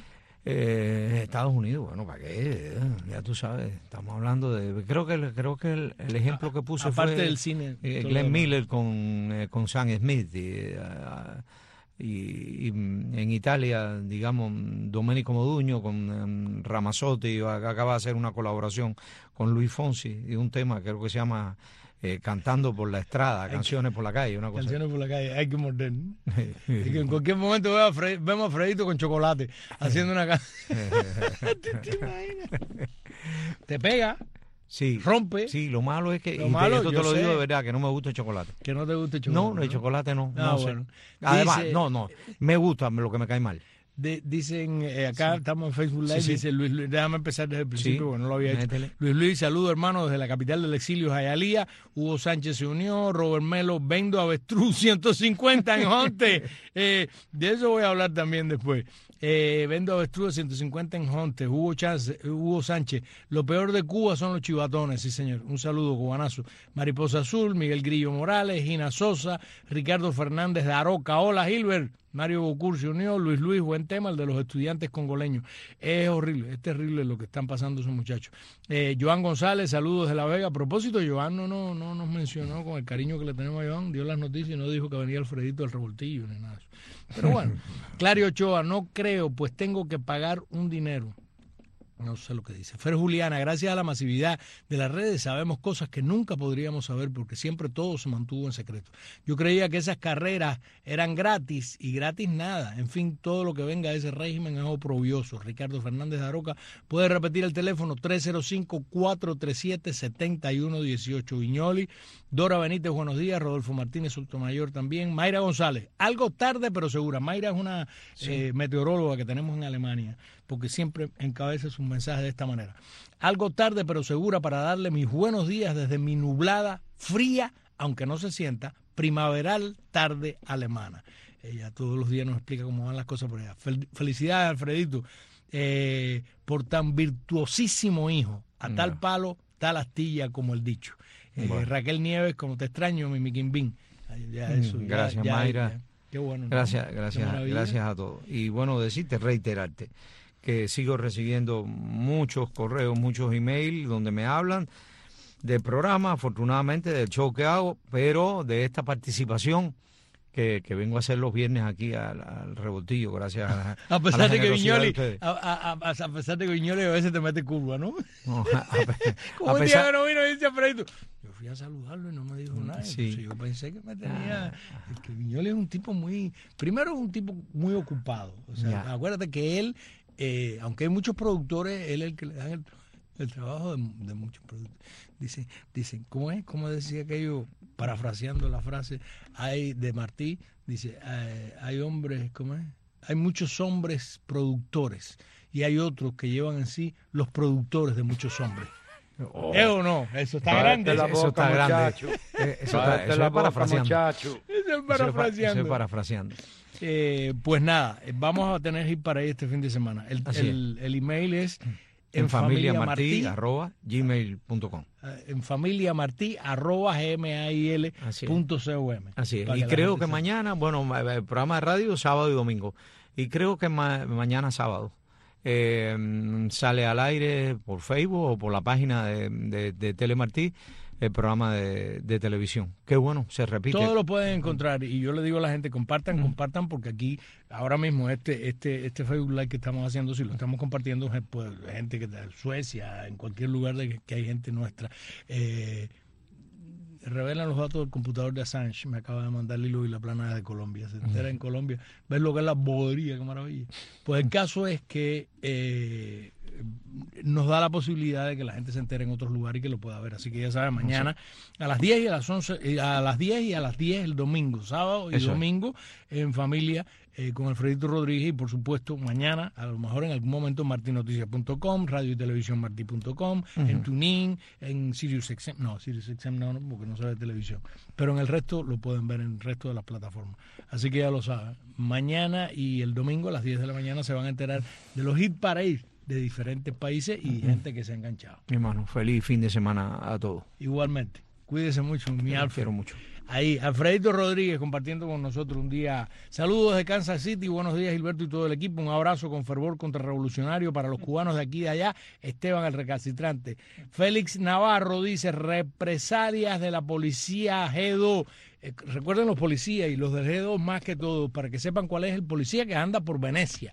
Eh, Estados Unidos, bueno, ¿para qué? Ya tú sabes, estamos hablando de... Creo que creo que el, el ejemplo que puse Aparte fue... del cine, eh, todo Glenn lo Miller con, eh, con Sam Smith. Y, uh, y, y en Italia, digamos, Domenico Modugno con um, Ramazzotti, acaba de hacer una colaboración con Luis Fonsi y un tema creo que se llama... Eh, cantando por la estrada, hay canciones que, por la calle, una cosa. Canciones por la calle, hay que morder. Es que en cualquier momento veo a Fred, vemos a Fredito con chocolate haciendo una canción. ¿Te, te imaginas? Te pega, sí, rompe. Sí, lo malo es que, lo y malo, esto te lo sé, digo de verdad, que no me gusta el chocolate. Que no te gusta el chocolate. No, no, el chocolate no. Ah, no bueno. sé. Además, Dice, no, no, me gusta lo que me cae mal. De, dicen, eh, acá sí. Estamos en Facebook Live, sí, sí. dice Luis Luis, déjame empezar desde el principio, sí. porque no lo había hecho. Métele. Luis Luis, saludo hermano desde la capital del exilio, Jayalía. Hugo Sánchez se unió, Robert Melo, vendo avestruz ciento cincuenta en Honte. eh, de eso voy a hablar también después. Eh, vendo avestruz ciento cincuenta en Honte. Hugo, Chance, Hugo Sánchez, lo peor de Cuba son los chivatones, sí señor. Un saludo cubanazo. Mariposa Azul, Miguel Grillo Morales, Gina Sosa, Ricardo Fernández de Aroca. Hola Gilbert. Mario Bocur se unió, Luis Luis, buen tema, el de los estudiantes congoleños. Es horrible, es terrible lo que están pasando esos muchachos. Eh, Joan González, saludos de La Vega. A propósito, Joan no, no, no nos mencionó con el cariño que le tenemos a Joan, dio las noticias y no dijo que venía Alfredito del Revoltillo ni nada de eso. Pero bueno, Clario Ochoa, no creo, pues tengo que pagar un dinero. No sé lo que dice. Fer Juliana, gracias a la masividad de las redes sabemos cosas que nunca podríamos saber porque siempre todo se mantuvo en secreto. Yo creía que esas carreras eran gratis y gratis nada. En fin, todo lo que venga de ese régimen es oprobioso. Ricardo Fernández de Aroca, puede repetir el teléfono tres cero cinco, cuatro tres siete, siete uno uno ocho. Viñoli, Dora Benítez, buenos días. Rodolfo Martínez Sotomayor también. Mayra González, algo tarde pero segura. Mayra es una sí. eh, meteoróloga que tenemos en Alemania, porque siempre encabeza sus mensajes de esta manera. Algo tarde pero segura para darle mis buenos días desde mi nublada, fría, aunque no se sienta, primaveral tarde alemana. Ella todos los días nos explica cómo van las cosas por allá. Fel- felicidades, Alfredito, eh, por tan virtuosísimo hijo. A no. tal palo, tal astilla, como el dicho. Eh, bueno. Raquel Nieves, como te extraño, mi Miquimbín. Ya eso, gracias, ya, Mayra. Ya, ya. Qué bueno, ¿no? Gracias, gracias, gracias a todos. Y bueno, decirte, reiterarte, que sigo recibiendo muchos correos, muchos emails donde me hablan del programa, afortunadamente del show que hago, pero de esta participación que, que vengo a hacer los viernes aquí al, al Revoltillo, gracias a, a pesar a la de que Viñoli, de a, a, a, a pesar de que Viñoli a veces te mete curva, ¿no? no a, a, Como a un pesar, día que no vino y dice Alfredito, yo fui a saludarlo y no me dijo nada. Sí. Entonces yo pensé que me tenía... Es que Viñoli es un tipo muy... Primero es un tipo muy ocupado. O sea, yeah. acuérdate que él, eh, aunque hay muchos productores, él es el que le dan el, el trabajo de, de muchos productores. Dicen, dicen, ¿cómo es? ¿Cómo decía aquello? Parafraseando la frase hay de Martí, dice, hay, hay hombres, ¿cómo es? Hay muchos hombres productores y hay otros que llevan en sí los productores de muchos hombres. Oh. ¿Eh o no? Eso está grande. La boca, eso está grande. Eh, eso está, eso la es parafraseando. Muchacho. Eso es parafraseando. Eso es parafraseando. Eh, pues nada, vamos a tener ir para ahí este fin de semana. El, el, el email es en familia martí arroba gmail punto com. En familia martí arroba gmail punto com. Así es. Y creo que mañana, bueno, el programa de radio sábado y domingo. Y creo que ma mañana sábado eh, sale al aire por Facebook o por la página de, de, de Telemartí el programa de, de televisión. Qué bueno, se repite. Todos lo pueden encontrar y yo le digo a la gente, compartan, mm. compartan, porque aquí, ahora mismo, este este este Facebook Live que estamos haciendo, si lo estamos compartiendo, pues, gente que está en Suecia, en cualquier lugar de que, que hay gente nuestra. Eh, revelan los datos del computador de Assange, me acaba de mandar Lilo y la Plana de Colombia, se entera mm. en Colombia, ves lo que es la bobería, qué maravilla. Pues el caso es que eh, nos da la posibilidad de que la gente se entere en otros lugares y que lo pueda ver. Así que ya saben, mañana a las diez y a las once, a las diez y a las diez el domingo, sábado y Eso domingo es. en familia eh, con Alfredito Rodríguez y por supuesto mañana, a lo mejor en algún momento en marti noticias punto com, radio y televisión marti punto com, uh-huh. en TuneIn, en SiriusXM, no, SiriusXM no, no, porque no se ve televisión, pero en el resto lo pueden ver en el resto de las plataformas. Así que ya lo saben, mañana y el domingo a las diez de la mañana se van a enterar de los hit parades de diferentes países y uh-huh. gente que se ha enganchado. Mi hermano, feliz fin de semana a todos. Igualmente. Cuídese mucho, mi Alfred. Quiero mucho. Ahí, Alfredito Rodríguez compartiendo con nosotros un día. Saludos desde Kansas City, buenos días Gilberto y todo el equipo. Un abrazo con fervor contrarrevolucionario para los cubanos de aquí y de allá. Esteban el recalcitrante. Félix Navarro dice, represalias de la policía G dos. Eh, recuerden los policías y los del G dos más que todo, para que sepan cuál es el policía que anda por Venecia.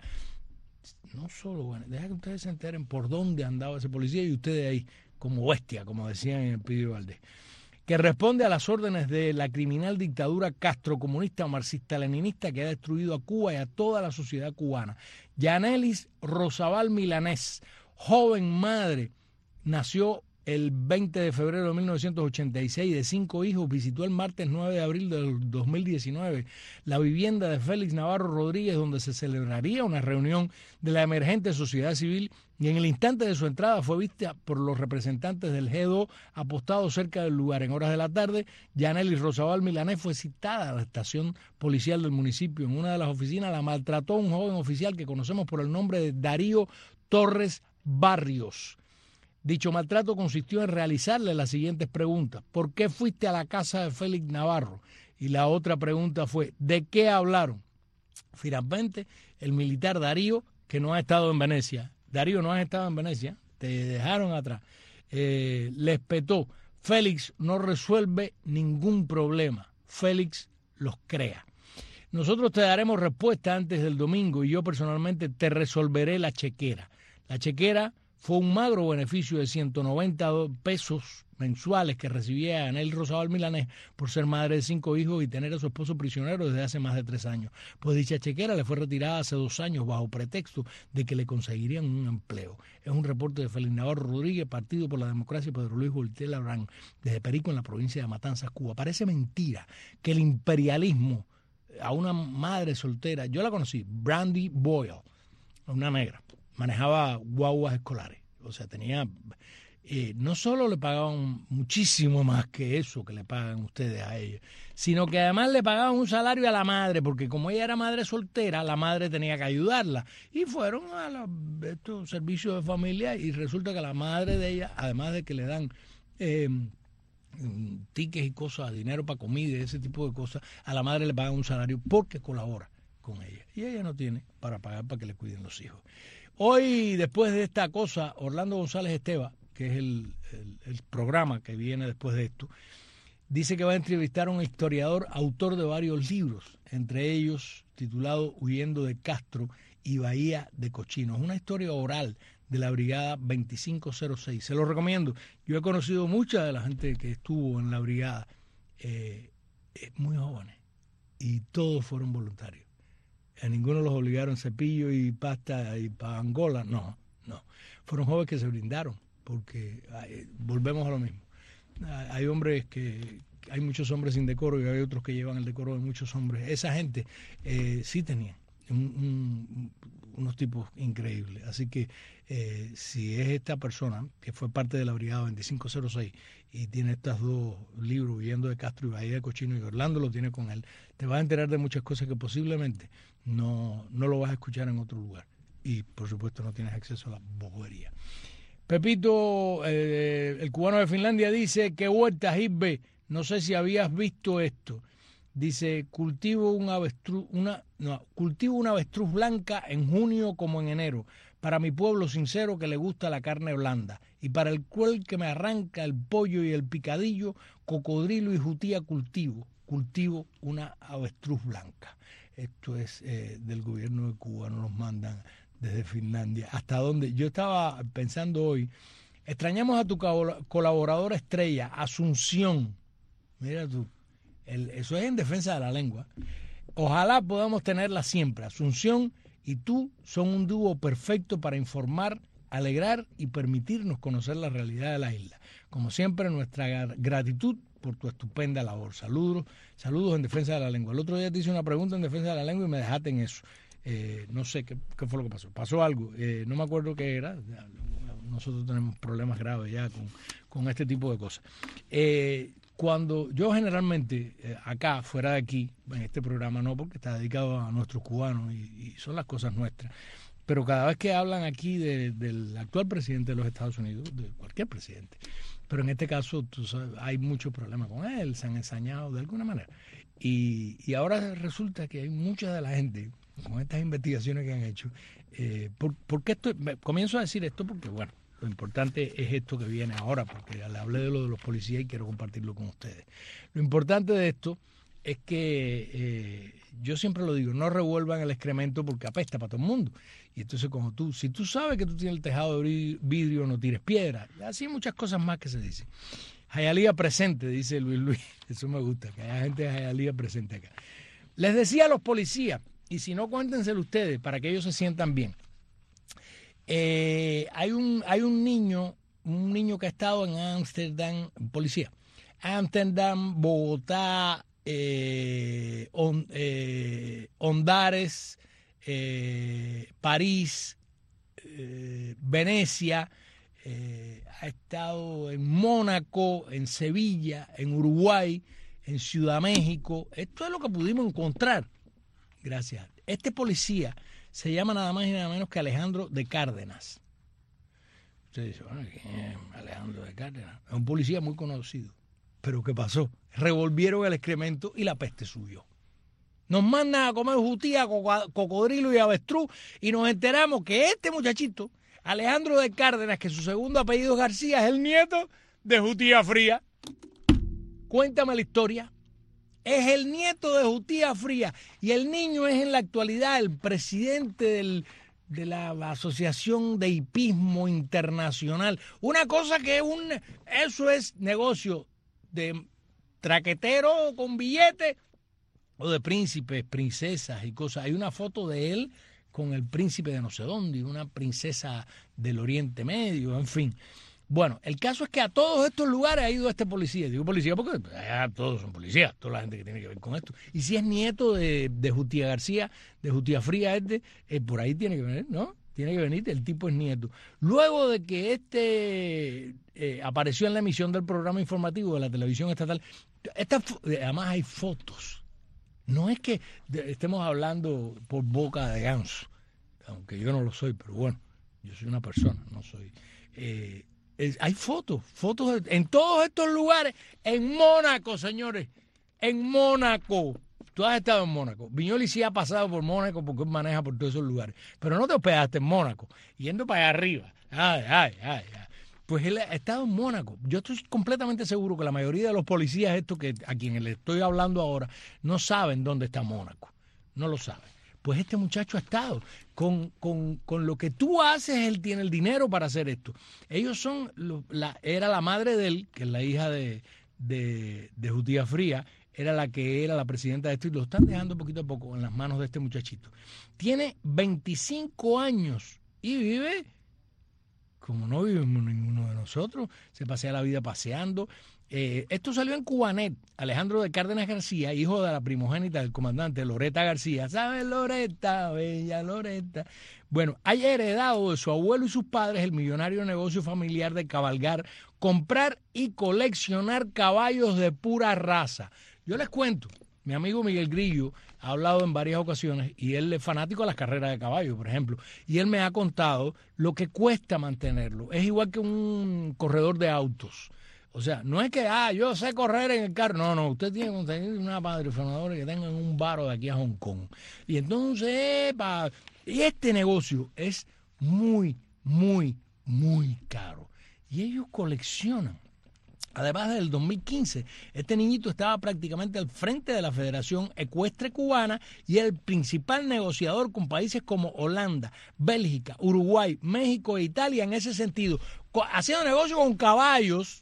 No solo, bueno, deja que ustedes se enteren por dónde andaba ese policía y ustedes ahí, como bestia, como decían en el Pidio Valdés, que responde a las órdenes de la criminal dictadura castrocomunista marxista-leninista que ha destruido a Cuba y a toda la sociedad cubana. Yanelis Rosabal Milanés, joven madre, nació el veinte de febrero de mil novecientos ochenta y seis, de cinco hijos, visitó el martes nueve de abril del dos mil diecinueve la vivienda de Félix Navarro Rodríguez, donde se celebraría una reunión de la emergente sociedad civil, y en el instante de su entrada fue vista por los representantes del G dos apostados cerca del lugar. En horas de la tarde, Yanelis Rosabal Milanés fue citada a la estación policial del municipio. En una de las oficinas la maltrató un joven oficial que conocemos por el nombre de Darío Torres Barrios. Dicho maltrato consistió en realizarle las siguientes preguntas. ¿Por qué fuiste a la casa de Félix Navarro? Y la otra pregunta fue, ¿de qué hablaron? Finalmente, el militar Darío, que no ha estado en Venecia, Darío, no has estado en Venecia, te dejaron atrás, eh, les petó, Félix no resuelve ningún problema, Félix los crea. Nosotros te daremos respuesta antes del domingo y yo personalmente te resolveré la chequera. La chequera fue un magro beneficio de ciento noventa pesos mensuales que recibía Yanelis Rosabal Milanés por ser madre de cinco hijos y tener a su esposo prisionero desde hace más de tres años. Pues dicha chequera le fue retirada hace dos años bajo pretexto de que le conseguirían un empleo. Es un reporte de Félix Navarro Rodríguez, Partido por la Democracia y Pedro Luis Voltaire Labrán, desde Perico, en la provincia de Matanzas, Cuba. Parece mentira que el imperialismo a una madre soltera, yo la conocí, Brandy Boyle, una negra, manejaba guaguas escolares, o sea, tenía, eh, no solo le pagaban muchísimo más que eso que le pagan ustedes a ella, sino que además le pagaban un salario a la madre, porque como ella era madre soltera, la madre tenía que ayudarla, y fueron a los, estos servicios de familia, y resulta que la madre de ella, además de que le dan eh, tickets y cosas, dinero para comida y ese tipo de cosas, a la madre le pagan un salario porque colabora con ella, y ella no tiene para pagar para que le cuiden los hijos. Hoy, después de esta cosa, Orlando González Esteva, que es el, el, el programa que viene después de esto, dice que va a entrevistar a un historiador, autor de varios libros, entre ellos titulado Huyendo de Castro y Bahía de Cochinos. Una historia oral de la Brigada veinticinco cero seis. Se lo recomiendo. Yo he conocido mucha de la gente que estuvo en la Brigada, eh, eh, muy jóvenes, y todos fueron voluntarios. A ninguno los obligaron cepillo y pasta y para Angola, no, no. Fueron jóvenes que se brindaron, porque hay, volvemos a lo mismo. Hay hombres que, hay muchos hombres sin decoro y hay otros que llevan el decoro de muchos hombres. Esa gente eh, sí tenía un, un, unos tipos increíbles. Así que eh, si es esta persona que fue parte de la Brigada veinticinco cero seis y tiene estos dos libros, Huyendo de Castro y Bahía de Cochino, y Orlando lo tiene con él, te vas a enterar de muchas cosas que posiblemente no, no lo vas a escuchar en otro lugar. Y por supuesto no tienes acceso a la bobería. Pepito, eh, el cubano de Finlandia, dice, qué vuelta, Gilbe, no sé si habías visto esto. Dice, cultivo un avestruz, una, no, cultivo una avestruz blanca en junio como en enero, para mi pueblo sincero que le gusta la carne blanda, y para el cual que me arranca el pollo y el picadillo, cocodrilo y jutía cultivo, cultivo una avestruz blanca. Esto es eh, del gobierno de Cuba, nos mandan desde Finlandia. ¿Hasta dónde? Yo estaba pensando hoy, extrañamos a tu colaboradora estrella, Asunción. Mira tú, el, eso es en defensa de la lengua. Ojalá podamos tenerla siempre. Asunción y tú son un dúo perfecto para informar, alegrar y permitirnos conocer la realidad de la isla. Como siempre, nuestra gratitud por tu estupenda labor. Saludos, saludos en defensa de la lengua. El otro día te hice una pregunta en defensa de la lengua y me dejaste en eso. Eh, no sé qué, qué fue lo que pasó. Pasó algo, eh, no me acuerdo qué era. Nosotros tenemos problemas graves ya con, con este tipo de cosas. Eh, cuando yo generalmente, eh, acá, fuera de aquí, en este programa no, porque está dedicado a nuestros cubanos y, y son las cosas nuestras, pero cada vez que hablan aquí de, del actual presidente de los Estados Unidos, de cualquier presidente, pero en este caso tú sabes, hay muchos problemas con él, se han ensañado de alguna manera. Y, y ahora resulta que hay mucha de la gente, con estas investigaciones que han hecho, eh, ¿por, por qué esto? Comienzo a decir esto porque, bueno, lo importante es esto que viene ahora, porque le hablé de lo de los policías y quiero compartirlo con ustedes. Lo importante de esto es que eh, yo siempre lo digo, no revuelvan el excremento porque apesta para todo el mundo. Y entonces como tú, si tú sabes que tú tienes el tejado de vidrio, no tires piedra. Así hay muchas cosas más que se dicen. Jayalía presente, dice Luis Luis. Eso me gusta, que haya gente de Jayalía presente acá. Les decía a los policías, y si no, cuéntenselo ustedes para que ellos se sientan bien. Eh, hay un hay un niño, un niño que ha estado en Ámsterdam, policía, Ámsterdam, Bogotá, eh, on, eh, Hondares, eh, París, eh, Venecia, eh, ha estado en Mónaco, en Sevilla, en Uruguay, en Ciudad México. Esto es lo que pudimos encontrar. Gracias. Este policía se llama nada más y nada menos que Alejandro de Cárdenas. Usted dice, bueno, ¿quién es Alejandro de Cárdenas? Es un policía muy conocido. ¿Pero qué pasó? Revolvieron el excremento y la peste subió. Nos mandan a comer jutía, cocodrilo y avestruz y nos enteramos que este muchachito, Alejandro de Cárdenas, que su segundo apellido es García, es el nieto de Jutía Fría. Cuéntame la historia. Es el nieto de Jutía Fría y el niño es en la actualidad el presidente del, de la Asociación de Hipismo Internacional. Una cosa que es un, eso es negocio de traquetero con billetes o de príncipes, princesas y cosas. Hay una foto de él con el príncipe de no sé dónde y una princesa del Oriente Medio, en fin. Bueno, el caso es que a todos estos lugares ha ido este policía. Digo policía porque eh, todos son policías, toda la gente que tiene que ver con esto. Y si es nieto de, de Jutía García, de Jutía Fría, este, eh, por ahí tiene que venir, ¿no? Tiene que venir, el tipo es nieto. Luego de que este eh, apareció en la emisión del programa informativo de la televisión estatal, esta, además hay fotos. No es que estemos hablando por boca de ganso, aunque yo no lo soy, pero bueno, yo soy una persona, no soy... Eh, Es, hay fotos, fotos en todos estos lugares, en Mónaco, señores, en Mónaco. Tú has estado en Mónaco. Viñoly sí ha pasado por Mónaco porque él maneja por todos esos lugares. Pero no te hospedaste en Mónaco, yendo para allá arriba. Ay, ay, ay, ay. Pues él ha estado en Mónaco. Yo estoy completamente seguro que la mayoría de los policías estos que a quienes le estoy hablando ahora no saben dónde está Mónaco. No lo saben. Pues este muchacho ha estado. Con, con, con lo que tú haces, él tiene el dinero para hacer esto. Ellos son, lo, la, era la madre de él, que es la hija de, de, de Jutía Fría, era la que era la presidenta de esto, y lo están dejando poquito a poco en las manos de este muchachito. Tiene veinticinco años y vive como no vivimos ninguno de nosotros, se pasea la vida paseando. Eh, esto salió en Cubanet. Alejandro de Cárdenas García, hijo de la primogénita del comandante Loreta García. ¿Sabes, Loreta? Bella Loreta. Bueno, haya heredado de su abuelo y sus padres el millonario negocio familiar de cabalgar, comprar y coleccionar caballos de pura raza. Yo les cuento, mi amigo Miguel Grillo ha hablado en varias ocasiones y él es fanático de las carreras de caballos, por ejemplo, y él me ha contado lo que cuesta mantenerlo. Es igual que un corredor de autos. O sea, no es que, ah, yo sé correr en el carro. No, no, usted tiene que conseguir una patrocinadora que tenga un varo de aquí a Hong Kong. Y entonces, pa, y este negocio es muy, muy, muy caro. Y ellos coleccionan. Además del dos mil quince, este niñito estaba prácticamente al frente de la Federación Ecuestre Cubana y el principal negociador con países como Holanda, Bélgica, Uruguay, México e Italia en ese sentido, haciendo negocio con caballos.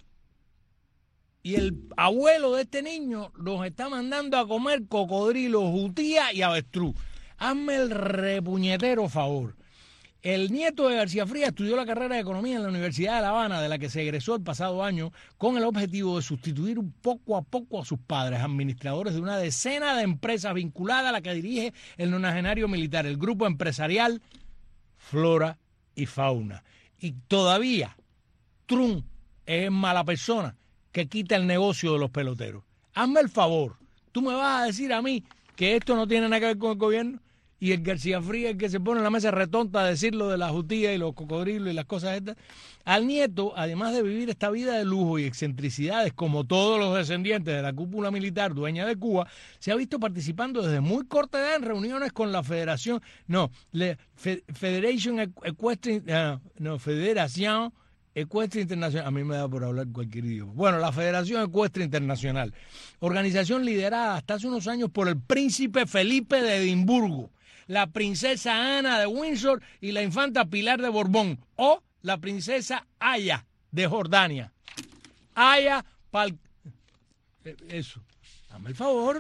Y el abuelo de este niño los está mandando a comer cocodrilo, jutía y avestruz. Hazme el repuñetero favor. El nieto de García Fría estudió la carrera de Economía en la Universidad de La Habana, de la que se egresó el pasado año, con el objetivo de sustituir un poco a poco a sus padres, administradores de una decena de empresas vinculadas a la que dirige el nonagenario militar, el grupo empresarial Flora y Fauna. Y todavía Trump es mala persona que quita el negocio de los peloteros. Hazme el favor, tú me vas a decir a mí que esto no tiene nada que ver con el gobierno y el García Fría el que se pone en la mesa retonta a decir lo de la jutía y los cocodrilos y las cosas estas. Al nieto, además de vivir esta vida de lujo y excentricidades, como todos los descendientes de la cúpula militar dueña de Cuba, se ha visto participando desde muy corta edad en reuniones con la Federación, no, le, Fe, Federation Equestre, uh, no, Federación Ecuestre Internacional, a mí me da por hablar cualquier idioma. Bueno, la Federación Ecuestre Internacional, organización liderada hasta hace unos años por el príncipe Felipe de Edimburgo, la princesa Ana de Windsor y la infanta Pilar de Borbón, o la princesa Aya de Jordania. Aya pal... Eso. Dame el favor.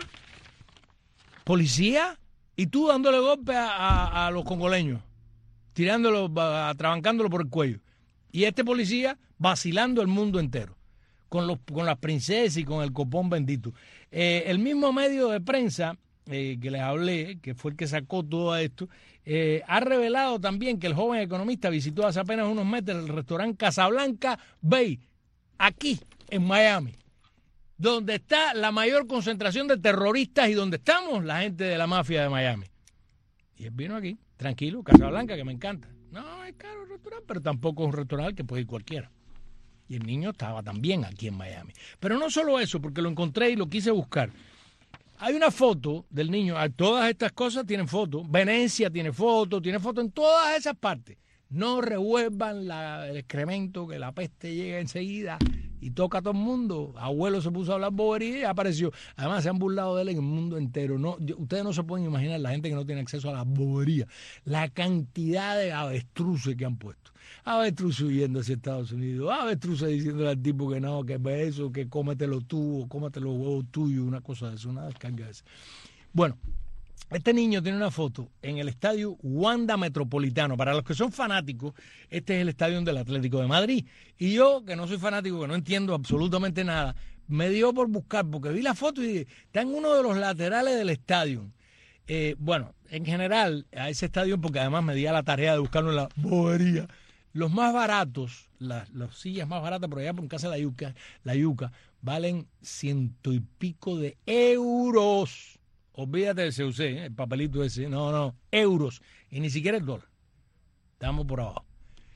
Policía, y tú dándole golpe a, a, a los congoleños, tirándolo, atrabancándolo por el cuello. Y este policía vacilando el mundo entero, con, los, con las princesas y con el copón bendito. Eh, el mismo medio de prensa eh, que les hablé, que fue el que sacó todo esto, eh, ha revelado también que el joven economista visitó hace apenas unos meses el restaurante Casablanca Bay, aquí en Miami, donde está la mayor concentración de terroristas y donde estamos la gente de la mafia de Miami. Y él vino aquí, tranquilo, Casablanca, que me encanta. No, es caro el restaurante, pero tampoco es un restaurante que puede ir cualquiera. Y el niño estaba también aquí en Miami. Pero no solo eso, porque lo encontré y lo quise buscar. Hay una foto del niño, todas estas cosas tienen foto. Venecia tiene foto, tiene foto en todas esas partes. No revuelvan la, el excremento, que la peste llega enseguida y toca a todo el mundo. Abuelo se puso a hablar bobería y apareció. Además, se han burlado de él en el mundo entero. No, yo, ustedes no se pueden imaginar, la gente que no tiene acceso a la bobería, la cantidad de avestruces que han puesto. Avestruces huyendo hacia Estados Unidos, avestruces diciéndole al tipo que no, que ve eso, que cómetelo tú, o cómete los huevos tuyos, una cosa de eso, una descarga de eso. Bueno, este niño tiene una foto en el estadio Wanda Metropolitano. Para los que son fanáticos, este es el estadio del Atlético de Madrid. Y yo, que no soy fanático, que no entiendo absolutamente nada, me dio por buscar, porque vi la foto y dije, está en uno de los laterales del estadio. Eh, bueno, en general, a ese estadio, porque además me di a la tarea de buscarlo en la bobería, los más baratos, las, las sillas más baratas por allá por casa de la yuca, la yuca, valen ciento y pico de euros. Olvídate del C U C, ¿eh? El papelito ese. No, no, euros. Y ni siquiera el dólar. Estamos por abajo.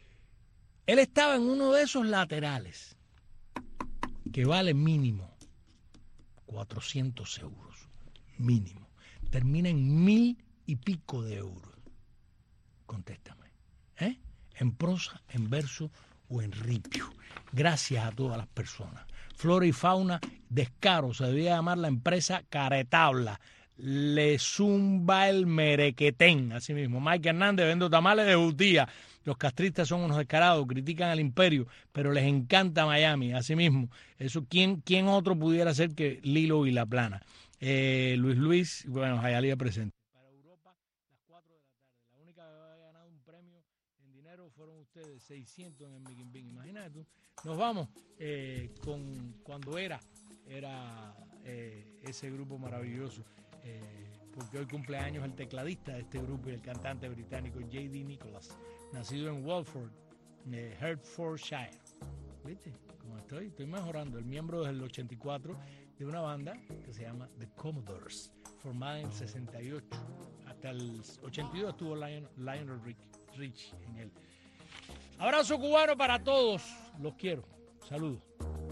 Él estaba en uno de esos laterales que vale mínimo cuatrocientos euros. Mínimo. Termina en mil y pico de euros. Contéstame. ¿Eh? En prosa, en verso o en ripio. Gracias a todas las personas. Flora y fauna, descaro. Se debía llamar la empresa Caretabla. Le zumba el merequetén, así mismo. Mike Hernández, vendo tamales de jutía. Los castristas son unos descarados, critican al imperio, pero les encanta Miami, así mismo. Eso, ¿quién, quién otro pudiera ser que Lilo y La Plana? Eh, Luis Luis, bueno, Jayalía presente. Para Europa, las cuatro de la tarde. La única que había ganado un premio en dinero fueron ustedes, seiscientos en el Mickey Bing. Imagínate tú. Nos vamos eh, con cuando era, era eh, ese grupo maravilloso. Eh, porque hoy cumpleaños el tecladista de este grupo y el cantante británico J D Nicholas, nacido en Walford, eh, Hertfordshire. ¿Viste cómo estoy? Estoy mejorando. El miembro desde el ochenta y cuatro de una banda que se llama The Commodores, formada en el sesenta y ocho. Hasta el ochenta y dos estuvo Lion, Lionel Rich en él. Abrazo cubano para todos. Los quiero. Saludos.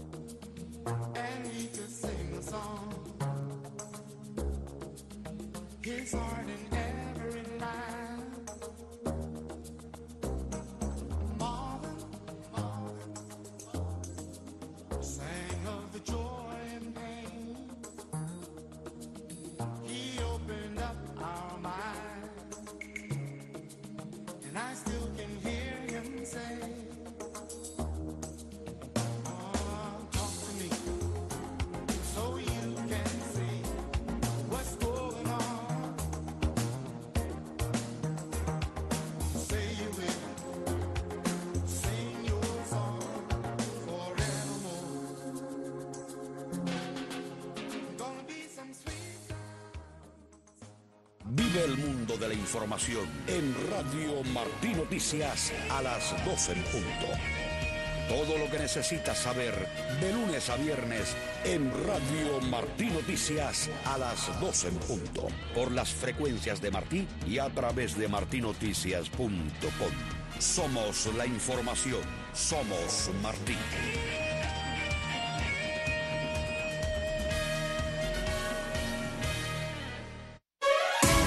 His heart in every line. Marvin, Marvin sang of the joy and pain. He opened up our minds, and I still can hear him say, oh, talk to me, so you can see what's going on. Vive el mundo de la información en Radio Martí Noticias a las doce en punto. Todo lo que necesitas saber de lunes a viernes en Radio Martí Noticias a las doce en punto. Por las frecuencias de Martí y a través de martí noticias punto com. Somos la información. Somos Martí.